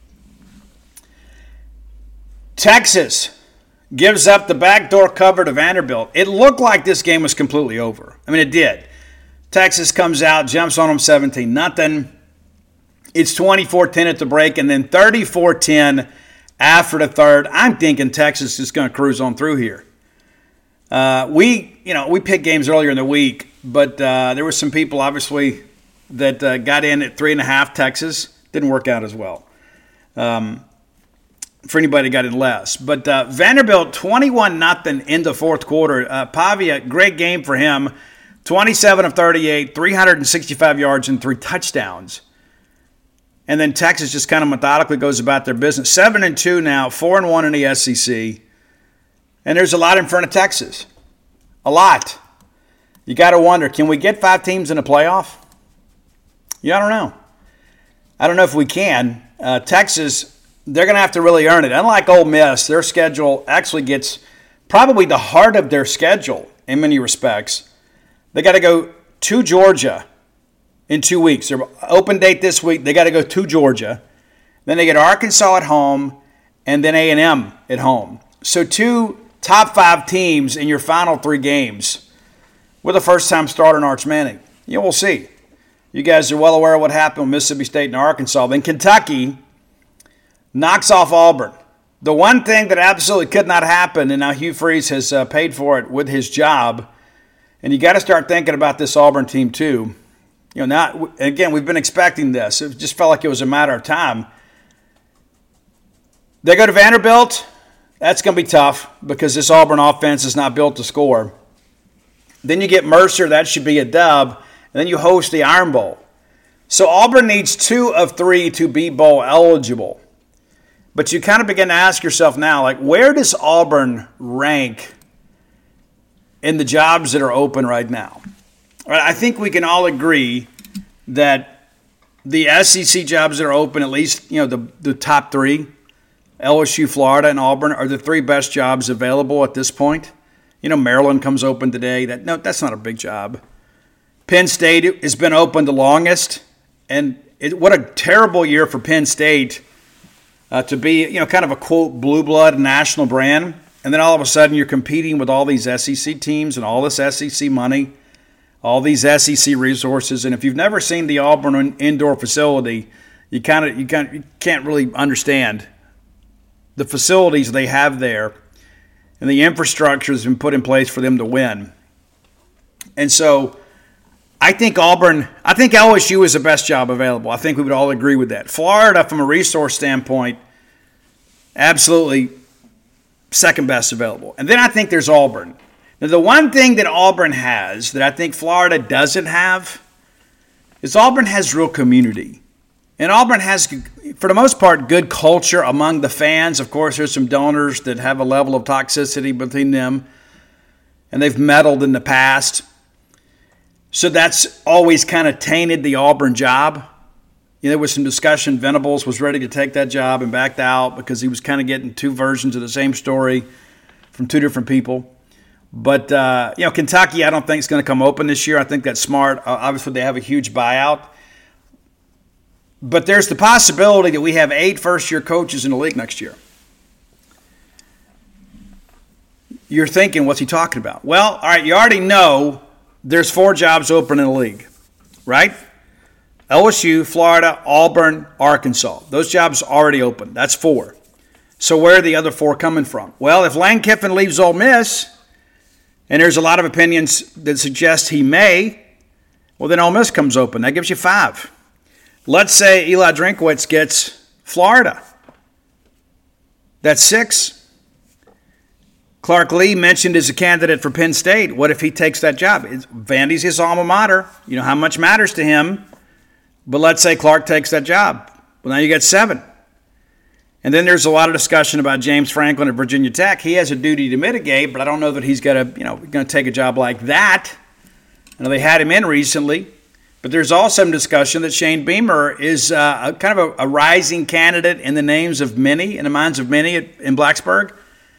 Speaker 2: Texas gives up the backdoor cover to Vanderbilt. It looked like this game was completely over. I mean, it did. Texas comes out, jumps on them 17-0. It's 24-10 at the break, and then 34-10 after the third. I'm thinking Texas is going to cruise on through here. We picked games earlier in the week, but there were some people, obviously, that got in at 3.5 Texas. Didn't work out as well. For anybody that got in less. But Vanderbilt, 21-0 in the fourth quarter. Pavia, great game for him. 27 of 38, 365 yards and 3 touchdowns. And then Texas just kind of methodically goes about their business. 7-2 now, 4-1 in the SEC. And there's a lot in front of Texas. A lot. You got to wonder, can we get 5 teams in the playoff? Yeah, I don't know. I don't know if we can. Texas, they're going to have to really earn it. Unlike Ole Miss, their schedule actually gets probably the heart of their schedule in many respects. They got to go to Georgia in 2 weeks. Their open date this week, they got to go to Georgia. Then they get Arkansas at home and then A&M at home. So 2 top 5 teams in your final 3 games with a first-time starter in Arch Manning. We'll see. You guys are well aware of what happened with Mississippi State and Arkansas. Then Kentucky knocks off Auburn. The one thing that absolutely could not happen, and now Hugh Freeze has paid for it with his job, and you got to start thinking about this Auburn team too. Again, we've been expecting this. It just felt like it was a matter of time. They go to Vanderbilt. That's going to be tough because this Auburn offense is not built to score. Then you get Mercer. That should be a dub. And then you host the Iron Bowl. So Auburn needs 2 of 3 to be bowl eligible. But you kind of begin to ask yourself now, where does Auburn rank in the jobs that are open right now? I think we can all agree that the SEC jobs that are open, at least the top 3, LSU, Florida, and Auburn, are the 3 best jobs available at this point. Maryland comes open today. That's not a big job. Penn State has been open the longest, and what a terrible year for Penn State to be, kind of a, quote, blue blood national brand, and then all of a sudden you're competing with all these SEC teams and all this SEC money, all these SEC resources, and if you've never seen the Auburn indoor facility, you can't really understand the facilities they have there and the infrastructure has been put in place for them to win. And so I think LSU is the best job available. I think we would all agree with that. Florida, from a resource standpoint, absolutely second best available. And then I think there's Auburn. Now, the one thing that Auburn has that I think Florida doesn't have is Auburn has real community. And Auburn has, for the most part, good culture among the fans. Of course, there's some donors that have a level of toxicity between them, and they've meddled in the past. So that's always kind of tainted the Auburn job. There was some discussion. Venables was ready to take that job and backed out because he was kind of getting 2 versions of the same story from 2 different people. But, Kentucky I don't think is going to come open this year. I think that's smart. Obviously, they have a huge buyout. But there's the possibility that we have 8 first-year coaches in the league next year. You're thinking, what's he talking about? Well, all right, you already know there's 4 jobs open in the league, right? LSU, Florida, Auburn, Arkansas. Those jobs are already open. That's 4. So where are the other 4 coming from? Well, if Lane Kiffin leaves Ole Miss, and there's a lot of opinions that suggest he may, well, then Ole Miss comes open. That gives you 5. Let's say Eli Drinkwitz gets Florida. That's 6. Clark Lee mentioned as a candidate for Penn State. What if he takes that job? Vandy's his alma mater. You know how much matters to him. But let's say Clark takes that job. Well, now you got 7. And then there's a lot of discussion about James Franklin at Virginia Tech. He has a duty to mitigate, but I don't know that he's going to take a job like that. I know they had him in recently, but there's also some discussion that Shane Beamer is kind of a rising candidate in the minds of many in Blacksburg.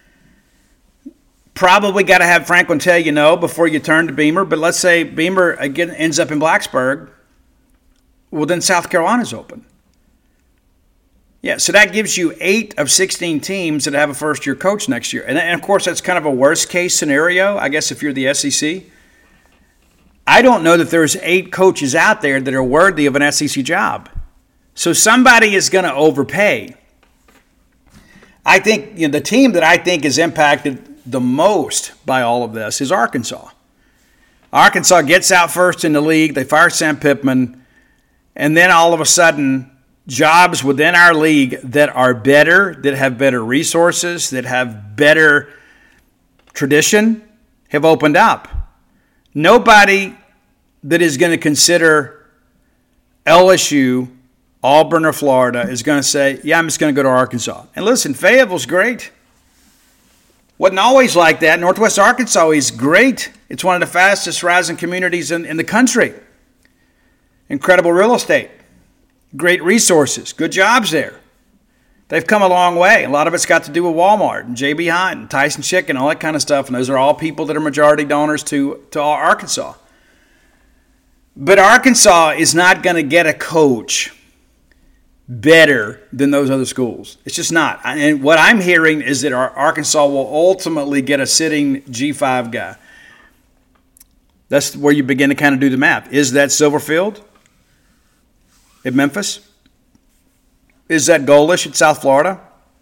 Speaker 2: Probably got to have Franklin tell you no before you turn to Beamer, but let's say Beamer again ends up in Blacksburg. Well, then South Carolina's open. Yeah, so that gives you 8 of 16 teams that have a first-year coach next year. And of course, that's kind of a worst-case scenario, I guess, if you're the SEC. I don't know that there's 8 coaches out there that are worthy of an SEC job. So somebody is going to overpay. I think the team that I think is impacted the most by all of this is Arkansas. Arkansas gets out first in the league. They fire Sam Pittman. And then all of a sudden, jobs within our league that are better, that have better resources, that have better tradition, have opened up. Nobody that is going to consider LSU, Auburn, or Florida is going to say, yeah, I'm just going to go to Arkansas. And listen, Fayetteville's great. Wasn't always like that. Northwest Arkansas is great. It's one of the fastest rising communities in the country. Incredible real estate. Great resources, good jobs there. They've come a long way. A lot of it's got to do with Walmart and J.B. Hunt and Tyson Chicken, all that kind of stuff. And those are all people that are majority donors to Arkansas. But Arkansas is not going to get a coach better than those other schools. It's just not. And what I'm hearing is that Arkansas will ultimately get a sitting G5 guy. That's where you begin to kind of do the math. Is that Silverfield at Memphis? Is that Golish at South Florida?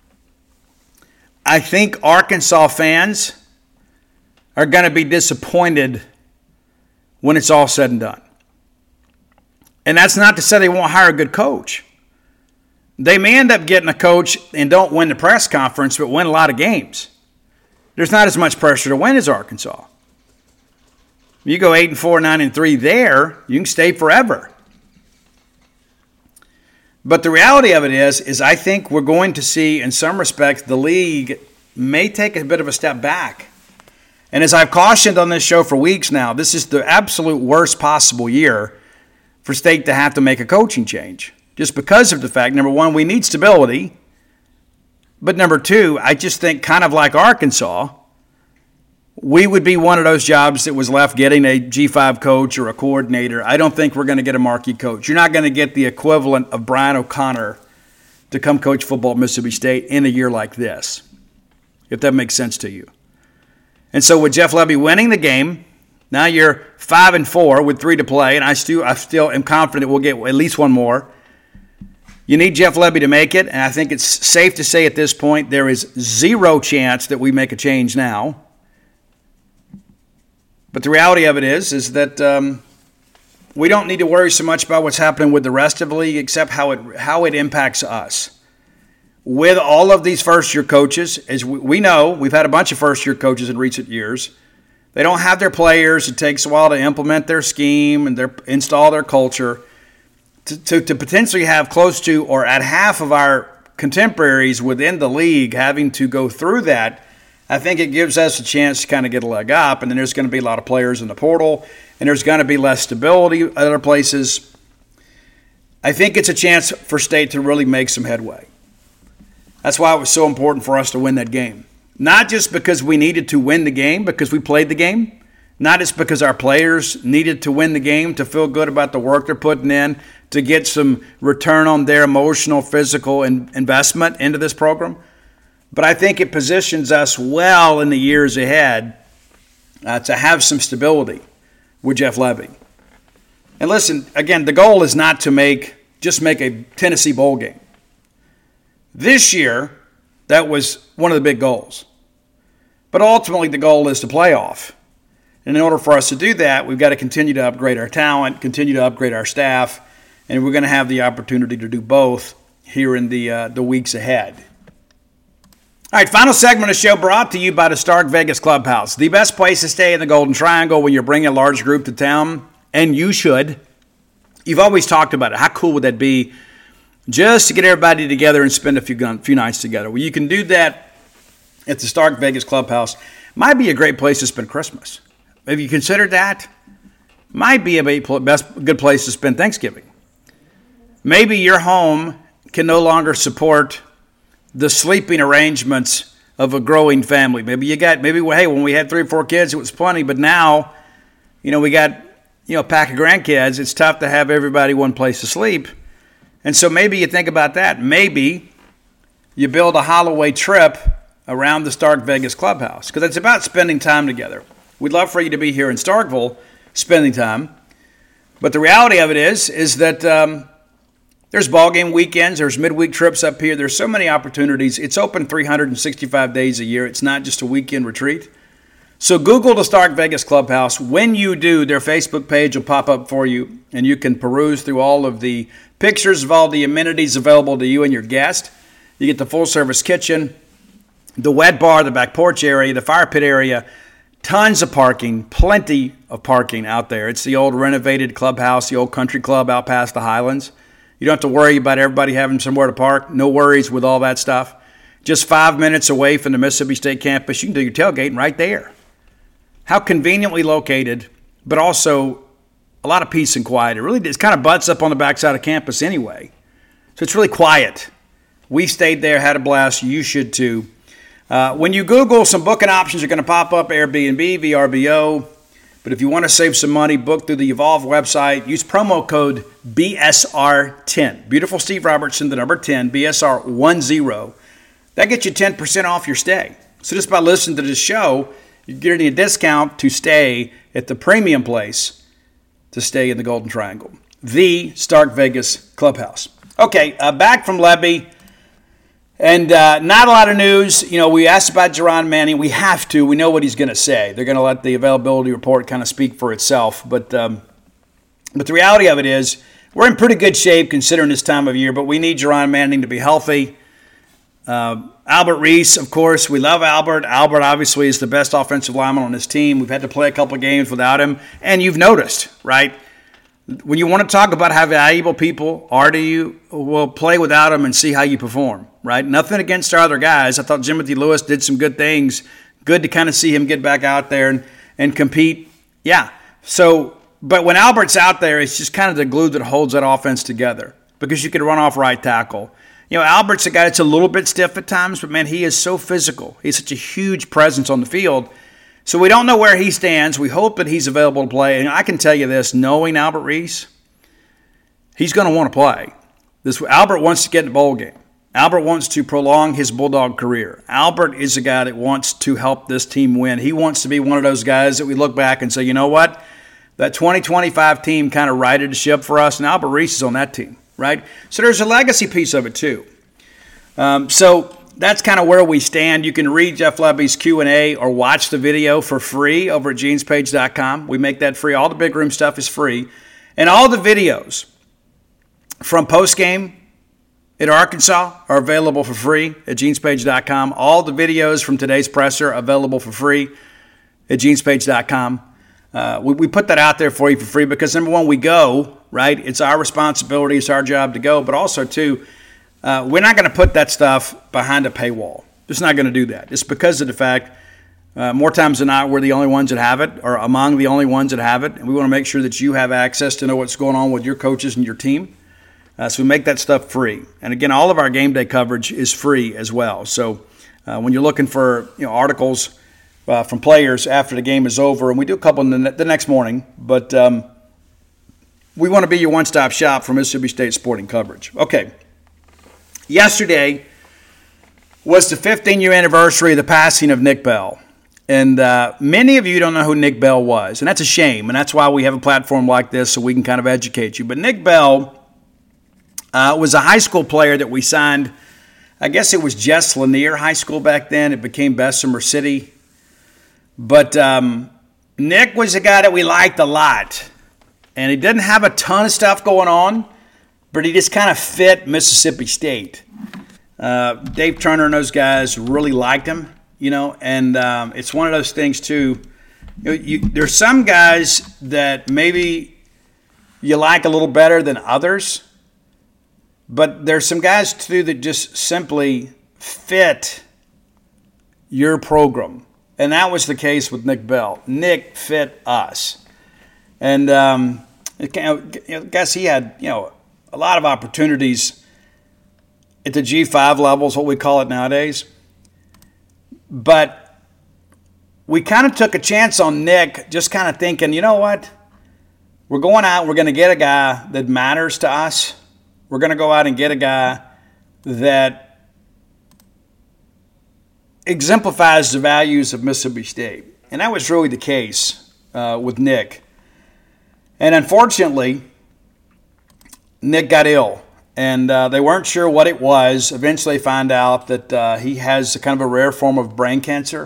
Speaker 2: I think Arkansas fans are going to be disappointed when it's all said and done. And that's not to say they won't hire a good coach. They may end up getting a coach and don't win the press conference, but win a lot of games. There's not as much pressure to win as Arkansas. You go 8-4, 9-3 there, you can stay forever. But the reality of it is I think we're going to see, in some respects, the league may take a bit of a step back. And as I've cautioned on this show for weeks now, this is the absolute worst possible year for State to have to make a coaching change. Just because of the fact, number one, we need stability. But number two, I just think kind of like Arkansas, we would be one of those jobs that was left getting a G5 coach or a coordinator. I don't think we're going to get a marquee coach. You're not going to get the equivalent of Brian O'Connor to come coach football at Mississippi State in a year like this, if that makes sense to you. And so with Jeff Lebby winning the game, now you're 5-4 with 3 to play, and I still am confident we'll get at least one more. You need Jeff Lebby to make it, and I think it's safe to say at this point there is zero chance that we make a change now. But the reality of it is that we don't need to worry so much about what's happening with the rest of the league except how it impacts us. With all of these first-year coaches, as we know, we've had a bunch of first-year coaches in recent years. They don't have their players. It takes a while to implement their scheme and install their culture. To potentially have close to or at half of our contemporaries within the league having to go through that, I think it gives us a chance to kind of get a leg up. And then there's going to be a lot of players in the portal, and there's going to be less stability at other places. I think it's a chance for State to really make some headway. That's why it was so important for us to win that game. Not just because we needed to win the game, because we played the game. Not just because our players needed to win the game to feel good about the work they're putting in, to get some return on their emotional, physical investment into this program. But I think it positions us well in the years ahead to have some stability with Jeff Lebby. And listen, again, the goal is not to just make a Tennessee bowl game. This year, that was one of the big goals. But ultimately, the goal is to playoff. And in order for us to do that, we've got to continue to upgrade our talent, continue to upgrade our staff, and we're going to have the opportunity to do both here in the weeks ahead. All right, final segment of the show brought to you by the Stark Vegas Clubhouse, the best place to stay in the Golden Triangle when you're bringing a large group to town, and you should. You've always talked about it. How cool would that be just to get everybody together and spend a few nights together. Well, you can do that at the Stark Vegas Clubhouse. Might be a great place to spend Christmas. Have you considered that? Might be a good place to spend Thanksgiving. Maybe your home can no longer support the sleeping arrangements of a growing family. When we had 3 or 4 kids, it was plenty, but now, we got, a pack of grandkids. It's tough to have everybody one place to sleep. And so maybe you think about that. Maybe you build a Holloway trip around the Stark Vegas Clubhouse, because it's about spending time together. We'd love for you to be here in Starkville spending time. But the reality of it is that there's ball game weekends, there's midweek trips up here. There's so many opportunities. It's open 365 days a year. It's not just a weekend retreat. So Google the Stark Vegas Clubhouse. When you do, their Facebook page will pop up for you, and you can peruse through all of the pictures of all the amenities available to you and your guest. You get the full-service kitchen, the wet bar, the back porch area, the fire pit area, tons of parking, plenty of parking out there. It's the old renovated clubhouse, the old country club out past the Highlands. You don't have to worry about everybody having somewhere to park. No worries with all that stuff. Just 5 minutes away from the Mississippi State campus, you can do your tailgating right there. How conveniently located, but also a lot of peace and quiet. It kind of butts up on the backside of campus anyway. So it's really quiet. We stayed there, had a blast. You should too. When you Google, some booking options are going to pop up: Airbnb, VRBO. But if you want to save some money, book through the Evolve website. Use promo code BSR10. Beautiful Steve Robertson, the number 10, BSR10. That gets you 10% off your stay. So just by listening to this show, you're getting a discount to stay at the premium place to stay in the Golden Triangle, the Stark Vegas Clubhouse. Okay, back from Lebby. And not a lot of news. We asked about Jerron Manning. We have to. We know what he's going to say. They're going to let the availability report kind of speak for itself. But the reality of it is we're in pretty good shape considering this time of year, but we need Jerron Manning to be healthy. Albert Reese, of course, we love Albert. Albert obviously is the best offensive lineman on his team. We've had to play a couple of games without him. And you've noticed, right? When you want to talk about how valuable people are to you, we'll play without them and see how you perform, right? Nothing against our other guys. I thought Timothy Lewis did some good things. Good to kind of see him get back out there and compete. Yeah. So, but when Albert's out there, it's just kind of the glue that holds that offense together, because you can run off right tackle. Albert's a guy that's a little bit stiff at times, but, man, he is so physical. He's such a huge presence on the field. So we don't know where he stands. We hope that he's available to play. And I can tell you this, knowing Albert Reese, he's going to want to play. Albert wants to get in the bowl game. Albert wants to prolong his Bulldog career. Albert is a guy that wants to help this team win. He wants to be one of those guys that we look back and say, you know what? That 2025 team kind of righted the ship for us, and Albert Reese is on that team, right? So there's a legacy piece of it too. So that's kind of where we stand. You can read Jeff Lebby's Q&A or watch the video for free over at genespage.com. We make that free. All the Big Room stuff is free. And all the videos from postgame at Arkansas are available for free at genespage.com. All the videos from today's presser are available for free at genespage.com. We put that out there for you for free because, number one, we go, right? It's our responsibility. It's our job to go. But also, too, we're not going to put that stuff behind a paywall. Just not going to do that. It's because of the fact, more times than not, we're the only ones that have it, or among the only ones that have it. And we want to make sure that you have access to know what's going on with your coaches and your team. So we make that stuff free. And again, all of our game day coverage is free as well. So when you're looking for articles from players after the game is over, and we do a couple the next morning, but we want to be your one-stop shop for Mississippi State sporting coverage. Okay. Yesterday was the 15-year anniversary of the passing of Nick Bell. And many of you don't know who Nick Bell was, and that's a shame, and that's why we have a platform like this so we can kind of educate you. But Nick Bell was a high school player that we signed. I guess it was Jess Lanier High School back then. It became Bessemer City. But Nick was a guy that we liked a lot, and he didn't have a ton of stuff going on, but he just kind of fit Mississippi State. Dave Turner and those guys really liked him, and it's one of those things, too. There's some guys that maybe you like a little better than others, But there's some guys, too, that just simply fit your program. And that was the case with Nick Bell. Nick fit us. And I guess he had, a lot of opportunities at the G5 level is what we call it nowadays. But we kind of took a chance on Nick, just kind of thinking, you know what? We're going out, we're going to get a guy that matters to us. We're going to go out and get a guy that exemplifies the values of Mississippi State. And that was really the case with Nick. And unfortunately, Nick got ill. And they weren't sure what it was. Eventually they found out that he has kind of a rare form of brain cancer.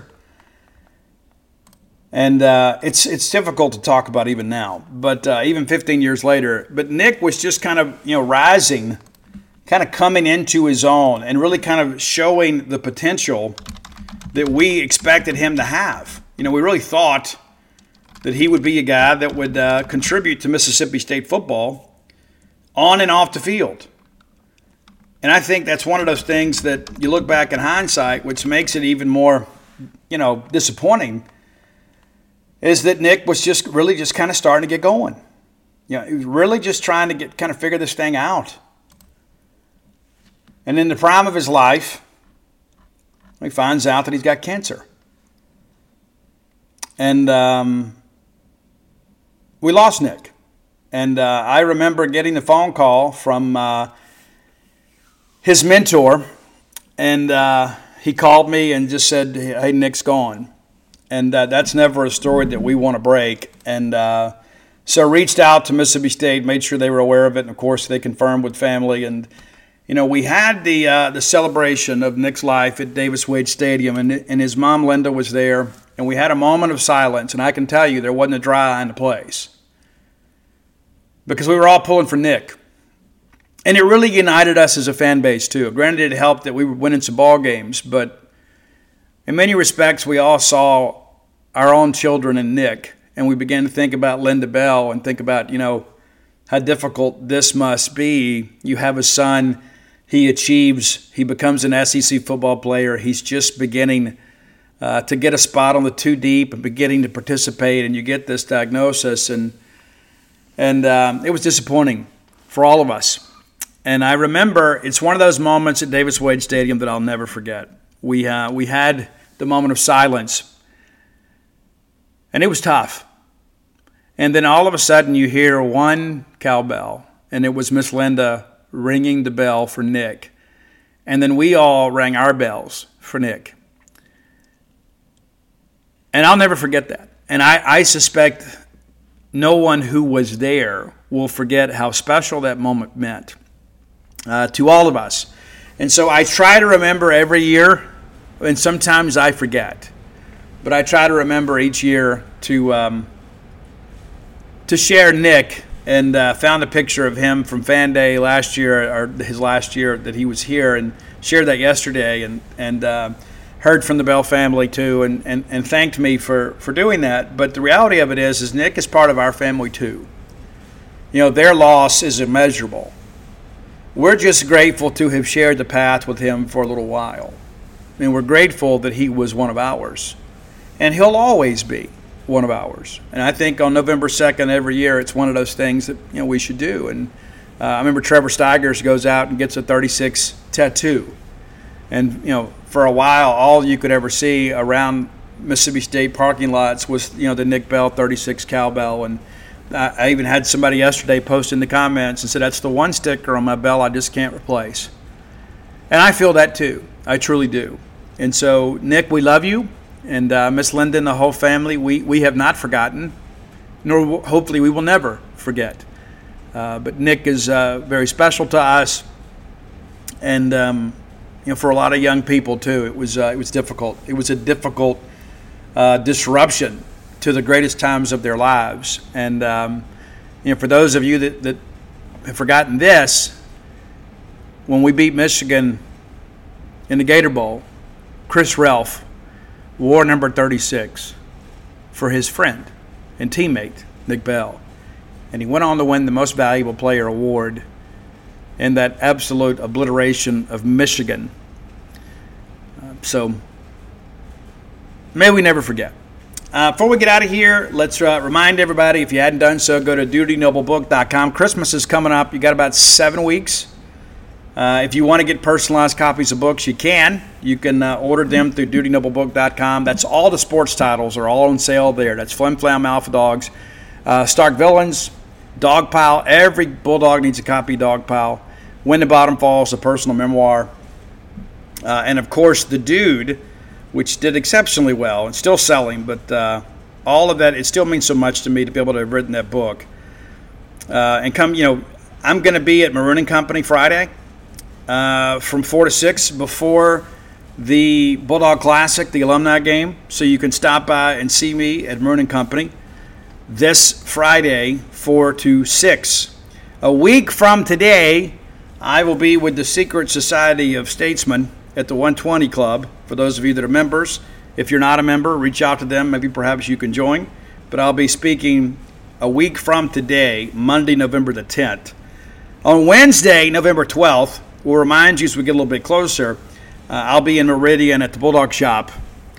Speaker 2: And it's difficult to talk about even now, but even 15 years later. But Nick was just kind of, rising, kind of coming into his own and really kind of showing the potential that we expected him to have. We really thought that he would be a guy that would contribute to Mississippi State football on and off the field. And I think that's one of those things that you look back in hindsight, which makes it even more, disappointing, is that Nick was just kind of starting to get going. He was really just trying to figure this thing out. And in the prime of his life, he finds out that he's got cancer. And we lost Nick. And I remember getting the phone call from his mentor, and he called me and just said, hey, Nick's gone. And that's never a story that we want to break. And so I reached out to Mississippi State, made sure they were aware of it, and of course they confirmed with family. And we had the celebration of Nick's life at Davis Wade Stadium, and his mom Linda was there, and we had a moment of silence. And I can tell you, there wasn't a dry eye in the place because we were all pulling for Nick. And it really united us as a fan base too. Granted, it helped that we were winning some ball games, but in many respects, we all saw our own children in Nick, and we began to think about Linda Bell and think about, how difficult this must be. You have a son, he achieves, he becomes an SEC football player. He's just beginning to get a spot on the two deep and beginning to participate, and you get this diagnosis, and it was disappointing for all of us. And I remember it's one of those moments at Davis Wade Stadium that I'll never forget. We had the moment of silence, and it was tough. And then all of a sudden you hear one cowbell, and it was Miss Linda ringing the bell for Nick. And then we all rang our bells for Nick. And I'll never forget that. And I suspect no one who was there will forget how special that moment meant to all of us. And so I try to remember every year, and sometimes I forget, but I try to remember each year to share Nick, and found a picture of him from Fan Day last year, or his last year that he was here, and shared that yesterday, and heard from the Bell family too, and thanked me for doing that. But the reality of it is Nick is part of our family too. Their loss is immeasurable. We're just grateful to have shared the path with him for a little while. We're grateful that he was one of ours. And he'll always be one of ours. And I think on November 2nd every year, it's one of those things that we should do. And I remember Trevor Steigers goes out and gets a 36 tattoo. And, for a while, all you could ever see around Mississippi State parking lots was, the Nick Bell 36 cowbell. And I even had somebody yesterday post in the comments and said, that's the one sticker on my bell I just can't replace. And I feel that too. I truly do. And so, Nick, we love you. And Miss Linda and the whole family, we have not forgotten, nor hopefully we will never forget. But Nick is very special to us. And, for a lot of young people too, it was difficult. It was a difficult disruption to the greatest times of their lives. And, for those of you that have forgotten this, when we beat Michigan in the Gator Bowl, Chris Relf wore number 36 for his friend and teammate, Nick Bell. And he went on to win the Most Valuable Player award in that absolute obliteration of Michigan. So may we never forget. Before we get out of here, let's remind everybody, if you hadn't done so, go to dutynoblebook.com. Christmas is coming up. You got about 7 weeks. If you want to get personalized copies of books, you can. You can order them through dutynoblebook.com. That's all the sports titles are all on sale there. That's Flim Flam, Alpha Dogs, Stark Villains, Dogpile. Every Bulldog needs a copy of Dogpile. When the Bottom Falls, a personal memoir. And, of course, The Dude, which did exceptionally well and still selling. But all of that, it still means so much to me to be able to have written that book. And I'm going to be at Maroon & Company Friday. From 4 to 6 before the Bulldog Classic, the alumni game. So you can stop by and see me at Maroon & Company this Friday, 4 to 6. A week from today, I will be with the Secret Society of Statesmen at the 120 Club. For those of you that are members, if you're not a member, reach out to them. Maybe perhaps you can join. But I'll be speaking a week from today, Monday, November the 10th. On Wednesday, November 12th, we'll remind you as we get a little bit closer, I'll be in Meridian at the Bulldog Shop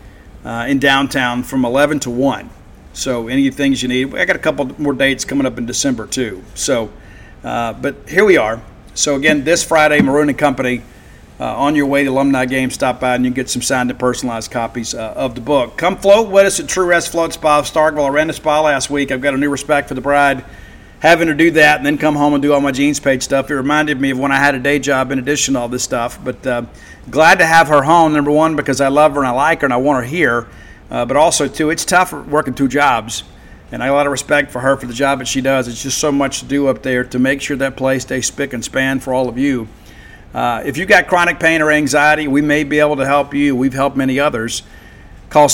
Speaker 2: in downtown from 11 to 1. So any things you need. I got a couple more dates coming up in December too. So, but here we are. So again, this Friday, Maroon & Company, on your way to alumni game, stop by and you can get some signed and personalized copies of the book. Come float with us at True Rest Float Spa of Starkville. I ran the spa last week. I've got a new respect for the bride. Having her do that and then come home and do all my Jeans Page stuff, it reminded me of when I had a day job in addition to all this stuff. But glad to have her home, number one, because I love her and I like her and I want her here. But also, too, it's tough working 2 jobs. And I got a lot of respect for her for the job that she does. It's just so much to do up there to make sure that place stays spick and span for all of you. If you've got chronic pain or anxiety, we may be able to help you. We've helped many others. Call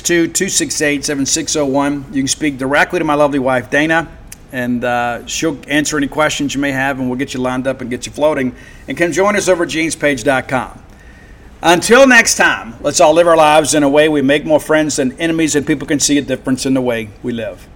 Speaker 2: 662-268-7601. You can speak directly to my lovely wife, Dana. And she'll answer any questions you may have, and we'll get you lined up and get you floating. And come join us over at JeansPage.com. Until next time, let's all live our lives in a way we make more friends than enemies, and people can see a difference in the way we live.